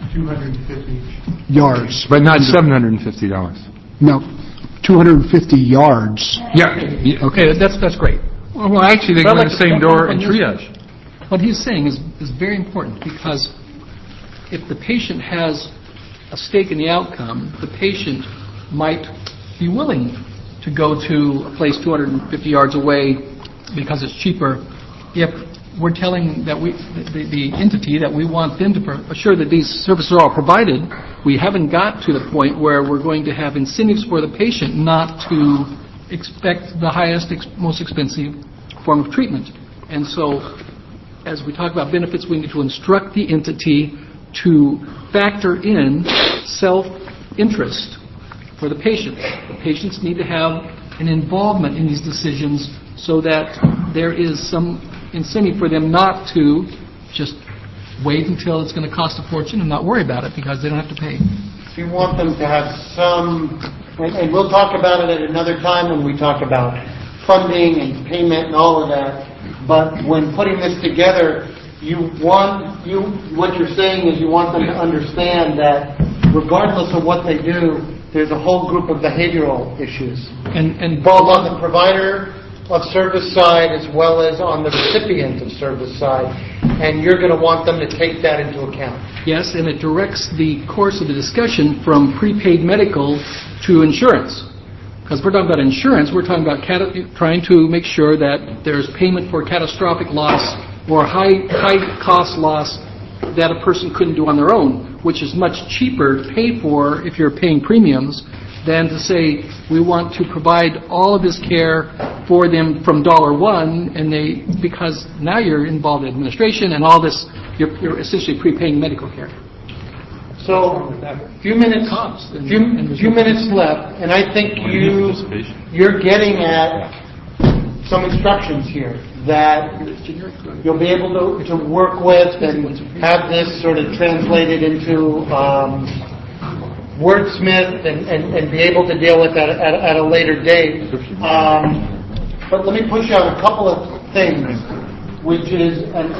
250 yards. But not $750. No, 250 yards. Yeah. Okay, that's great. Well, actually, they go in the same door and triage. What he's saying is very important, because if the patient has a stake in the outcome, the patient might be willing to go to a place 250 yards away because it's cheaper if we're telling that the entity that we want them to assure that these services are all provided. We haven't got to the point where we're going to have incentives for the patient not to expect the highest, most expensive form of treatment. And so, as we talk about benefits, we need to instruct the entity to factor in self-interest for the patient. The patients need to have an involvement in these decisions so that there is some incentive for them not to just wait until it's going to cost a fortune and not worry about it because they don't have to pay. You want them to have some, and we'll talk about it at another time when we talk about funding and payment and all of that, but when putting this together, what you're saying is you want them to understand that regardless of what they do, there's a whole group of behavioral issues. And both on the provider of service side as well as on the recipient of service side, and you're going to want them to take that into account. Yes, and it directs the course of the discussion from prepaid medical to insurance. Because we're talking about insurance, we're talking about trying to make sure that there's payment for catastrophic loss or high-cost loss that a person couldn't do on their own, which is much cheaper to pay for if you're paying premiums than to say we want to provide all of this care for them from $1, and because now you're involved in administration and all this, you're essentially prepaying medical care. So, few minutes left, and I think you're getting at some instructions here that you'll be able to work with and have this sort of translated into wordsmith and be able to deal with that at a later date. But let me push out a couple of things, which is,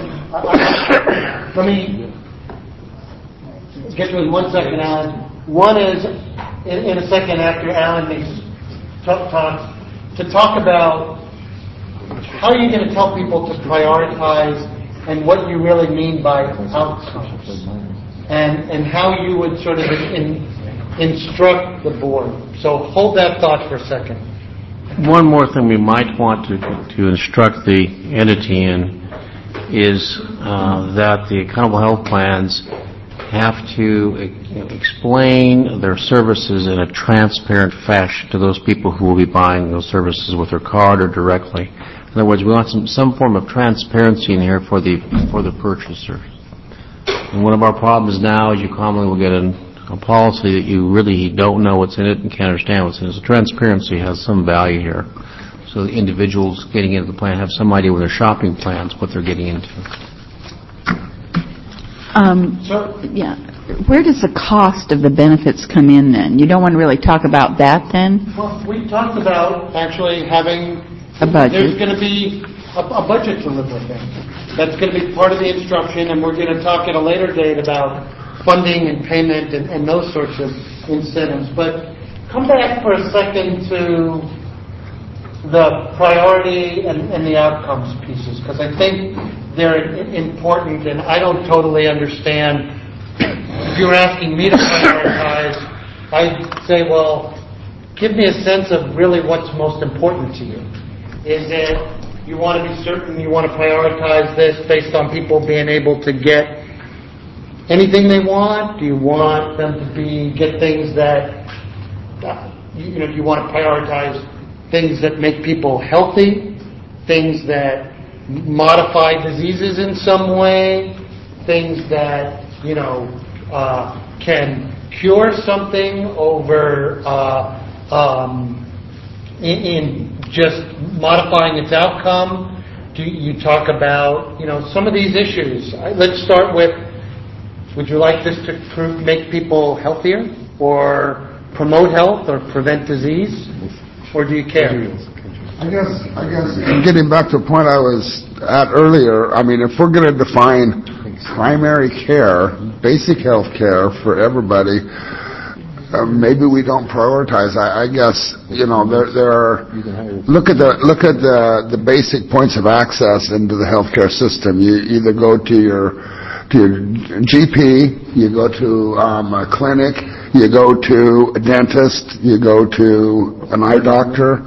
let me get to it in 1 second, Alan. One is, in a second after Alan makes talks, to talk about how are you going to tell people to prioritize and what you really mean by outcomes, and how you would sort of instruct the board. So hold that thought for a second. One more thing we might want to instruct the entity in is that the accountable health plans have to explain their services in a transparent fashion to those people who will be buying those services with their card or directly. In other words, we want some form of transparency in here for the purchaser. And one of our problems now is you commonly will get a policy that you really don't know what's in it and can't understand what's in it. So transparency has some value here. So the individuals getting into the plan have some idea with their shopping plans what they're getting into. Yeah. Where does the cost of the benefits come in then? You don't want to really talk about that then? Well, we talked about actually having a budget. There's going to be a budget to live within. That's going to be part of the instruction, and we're going to talk at a later date about funding and payment and those sorts of incentives. But come back for a second to the priority and the outcomes pieces, because I think they're important, and I don't totally understand. If you were asking me to prioritize, I'd say, well, give me a sense of really what's most important to you. Is it you want to be certain you want to prioritize this based on people being able to get anything they want? Do you want them to get things that, do you want to prioritize things that make people healthy, things that modify diseases in some way, things that, can cure something over in just modifying its outcome? Do you talk about, some of these issues? Let's start with, would you like this to make people healthier or promote health or prevent disease? Or do you care? I guess getting back to the point I was at earlier, I mean, if we're going to define primary care, basic health care for everybody, maybe we don't prioritize. I guess, there are, look at the basic points of access into the healthcare system. You either go to your GP, you go to a clinic, you go to a dentist, you go to an eye doctor.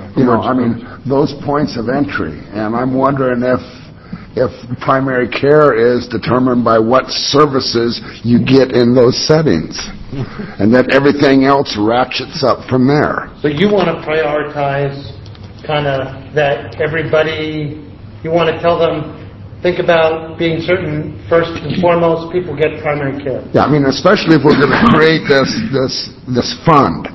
Those points of entry. And I'm wondering if primary care is determined by what services you get in those settings, and that everything else ratchets up from there. So you want to prioritize kind of that everybody, you want to tell them, think about being certain, first and foremost, people get primary care. Yeah, especially if we're going to create this fund,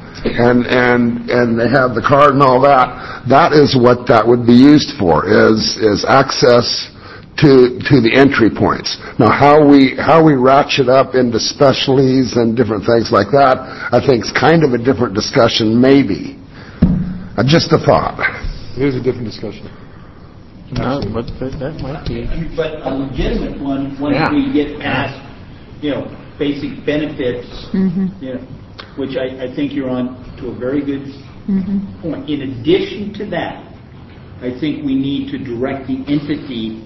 and they have the card and all that. That is what that would be used for, is access to the entry points. Now, how we ratchet up into specialties and different things like that, I think is kind of a different discussion, maybe. Just a thought. Here's a different discussion. But that might be. But a legitimate one, once we get past, basic benefits, which I think you're on to a very good point. In addition to that, I think we need to direct the entity,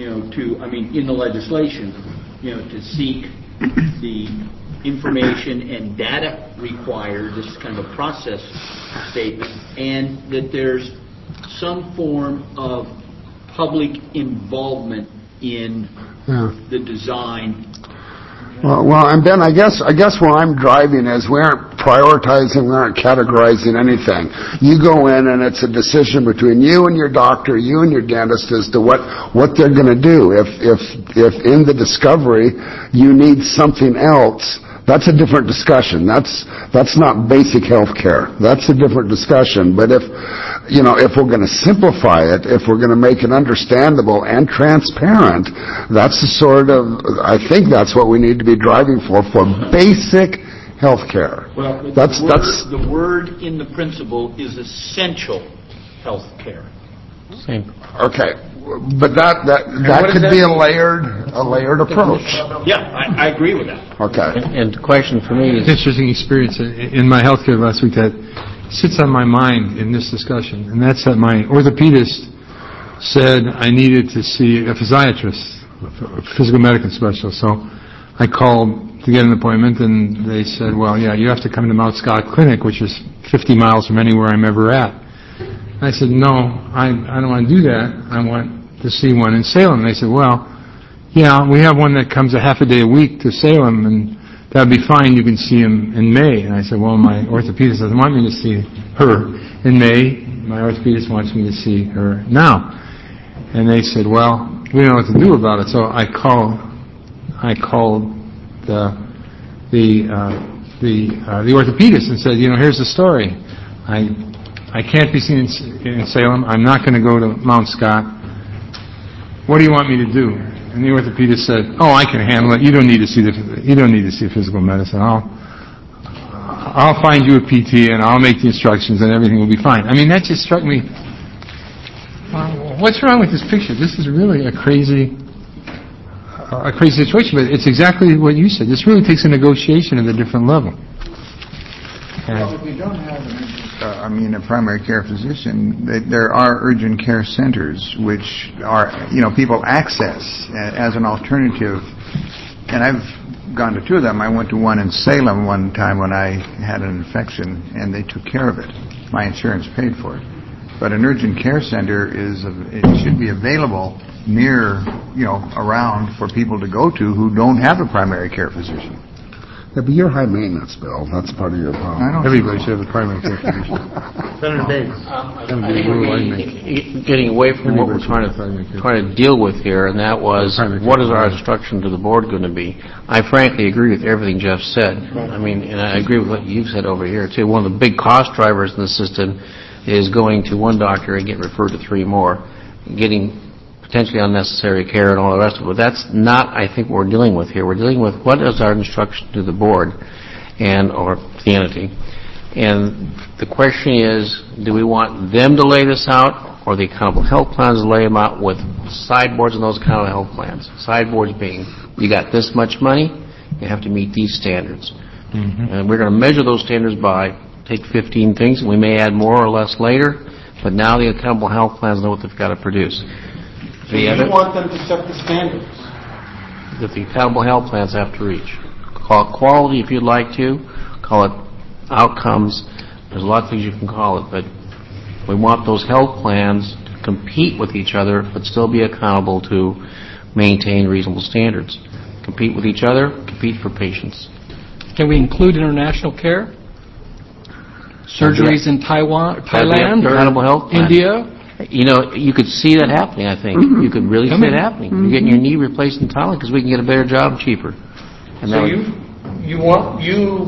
in the legislation, to seek the information and data required. This is kind of a process statement, and that there's some form of public involvement in the design. Well, and Ben, I guess where I'm driving is we aren't prioritizing, we aren't categorizing anything. You go in and it's a decision between you and your doctor, you and your dentist as to what they're going to do. If in the discovery you need something else, that's a different discussion. That's not basic health care. That's a different discussion. But if we're going to simplify it, if we're going to make it understandable and transparent, that's I think that's what we need to be driving for basic health care. Well, the word in the principle is essential health care. Same. Okay. But that could be a layered approach. Yeah, I agree with that. Okay. And the question for me is... Interesting experience in my healthcare last week that sits on my mind in this discussion, and that's that my orthopedist said I needed to see a physiatrist, a physical medicine specialist. So I called to get an appointment, and they said, well, yeah, you have to come to Mount Scott Clinic, which is 50 miles from anywhere I'm ever at. I said, no, I don't want to do that. I want to see one in Salem. And they said, well, yeah, we have one that comes a half a day a week to Salem, and that would be fine. You can see him in May. And I said, well, my orthopedist doesn't want me to see her in May. My orthopedist wants me to see her now. And they said, well, we don't know what to do about it. So I called the orthopedist and said, here's the story. I can't be seen in Salem. I'm not going to go to Mount Scott. What do you want me to do? And the orthopedist said, "Oh, I can handle it. You don't need to see physical medicine. I'll find you a PT and I'll make the instructions and everything will be fine." I mean, that just struck me. What's wrong with this picture? This is really a crazy a crazy situation, but it's exactly what you said. This really takes a negotiation at a different level. Well, if you don't have a primary care physician, there are urgent care centers which are, people access as an alternative. And I've gone to two of them. I went to one in Salem one time when I had an infection, and they took care of it. My insurance paid for it. But an urgent care center it should be available near, around for people to go to who don't have a primary care physician. Yeah, but you're high maintenance, Bill. That's part of your problem. Everybody should have a primary care physician. Senator Davis. Getting away from what we're trying to deal with here, and that was, what is our instruction to the board going to be? I frankly agree with everything Jeff said. And I agree with what you've said over here, too. One of the big cost drivers in the system is going to one doctor and get referred to three more, getting potentially unnecessary care and all the rest of it. But that's not, I think, what we're dealing with here. We're dealing with what is our instruction to the board or the entity. And the question is, do we want them to lay this out, or the accountable health plans to lay them out with sideboards on those accountable health plans? Sideboards being, you got this much money, you have to meet these standards. And we're going to measure those standards by, take 15 things, and we may add more or less later, but now the accountable health plans know what they've got to produce. So you want them to set the standards that the accountable health plans have to reach. Call it quality if you'd like to. Call it outcomes. There's a lot of things you can call it, but we want those health plans to compete with each other, but still be accountable to maintain reasonable standards. Compete with each other, compete for patients. Can we include international care? Surgeries in Thailand, or India? You could see that happening, I think. You could really see it happening. You're getting your knee replaced in Thailand because we can get a better job cheaper. And so you want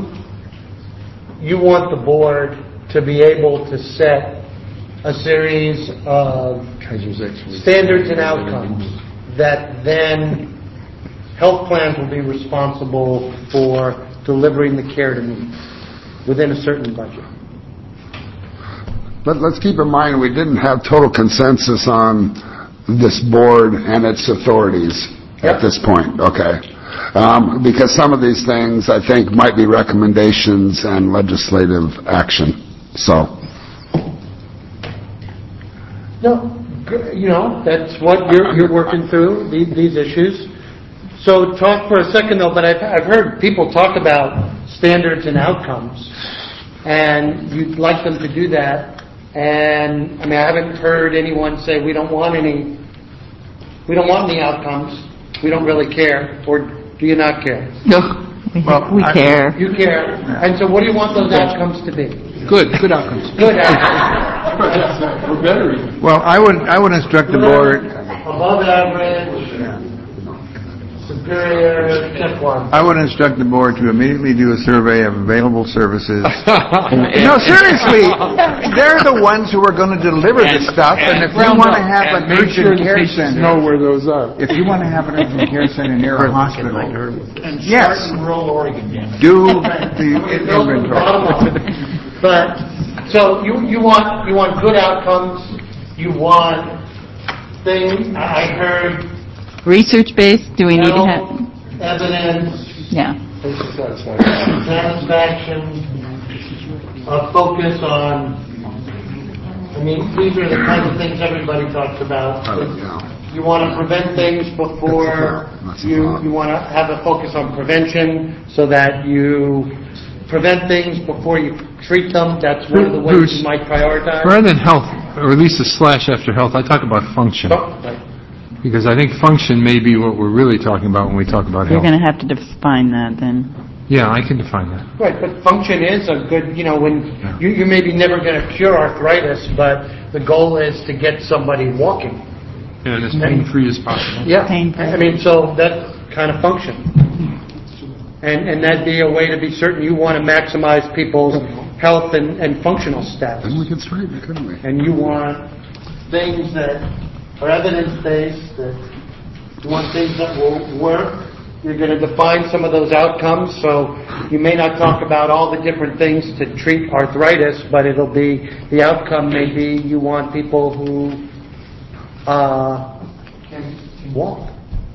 the board to be able to set a series of standards and outcomes that then health plans will be responsible for delivering the care to meet within a certain budget. But let's keep in mind we didn't have total consensus on this board and its authorities at this point, okay? Because some of these things, I think, might be recommendations and legislative action. So. No, that's what you're working through, these issues. So talk for a second, though, but I've heard people talk about standards and outcomes, and you'd like them to do that. And I haven't heard anyone say we don't want any outcomes. We don't really care, or do you not care? No, we care. You care. And so, what do you want those outcomes to be? Good outcomes. Good outcomes. Or better even. Well, I would instruct the board. Above average. Superior, check one. I would instruct the board to immediately do a survey of available services. No, seriously, they're the ones who are going to deliver this stuff. And if you want to have an urgent care center, know where those are. If you want to have an urgent care center near a hospital, and start in rural Oregon, do the inventory. But so you want good outcomes. You want things. I heard. Research-based, do we need to have... Evidence. Yeah. Satisfaction. A focus on... these are the kinds of things everybody talks about. You want to prevent things before... You want to have a focus on prevention so that you prevent things before you treat them. That's one of the ways you might prioritize. Rather than health, or at least a slash after health, I talk about function. Because I think function may be what we're really talking about when we talk about health. You're going to have to define that then. Yeah, I can define that. Right, but function is a good, when you may be never going to cure arthritis, but the goal is to get somebody walking. And as pain-free as possible. Yeah, so that kind of function. And that'd be a way to be certain you want to maximize people's health and functional status. And we could straighten it, couldn't we? And you want things that are evidence-based, that you want things that will work. You're going to define some of those outcomes, so you may not talk about all the different things to treat arthritis, but it'll be, the outcome may be you want people who can walk.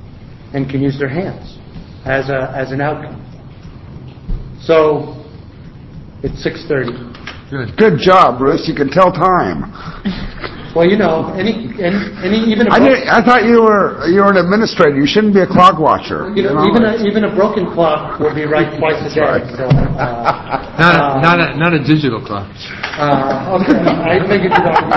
and can use their hands as an outcome. So it's 6:30. Good job, Bruce. You can tell time. Well, you know, any even a I thought you were an administrator. You shouldn't be a clock watcher. even a broken clock will be right twice a day. Right. So, Not a digital clock. okay, I figured you don't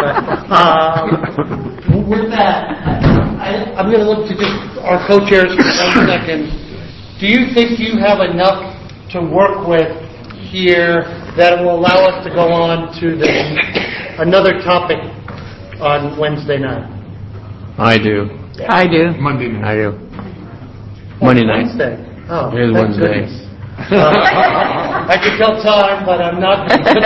but with that, I'm going to look to just our co-chairs for 1 second. Do you think you have enough to work with here that will allow us to go on to another topic on Wednesday night? I do. I do. Monday night. I do. Monday night. Wednesday. Oh, Here's thank Wednesday. goodness. I can tell time, but I'm not.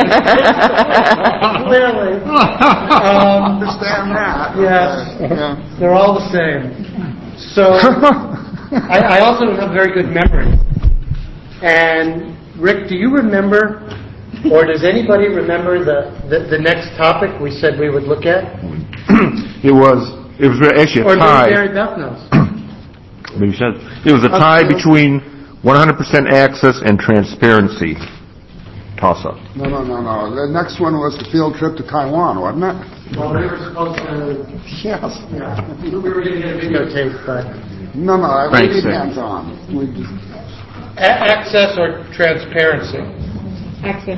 Clearly. Understand that. Yeah. They're all the same. So, I also have very good memory. And, Rick, do you remember, or does anybody remember the next topic we said we would look at? It was actually Or a maybe tie. Mary Beth knows. It was a tie between 100% access and transparency toss-up. No. The next one was the field trip to Taiwan, wasn't it? Well, we were supposed to... Yes. Yeah, we were going to get a videotape, but... No, we Frank's need sick. hands-on. We just... Access or transparency? Access.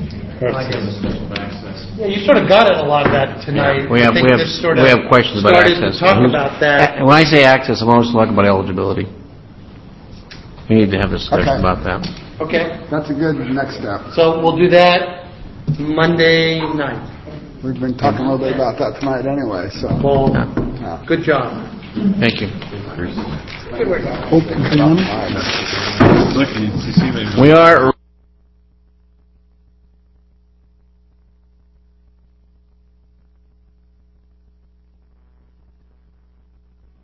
Yeah, you sort of got at a lot of that tonight. We have I think this sort of questions about started access. to talk about that. When I say access, I'm always talking about eligibility. We need to have a discussion Okay. about that. Okay, That's a good next step. so we'll do that Monday night. We've been talking a little bit about that tonight anyway, so... Well, Yeah. good job. Thank you. Open forum. Look, you see my... We are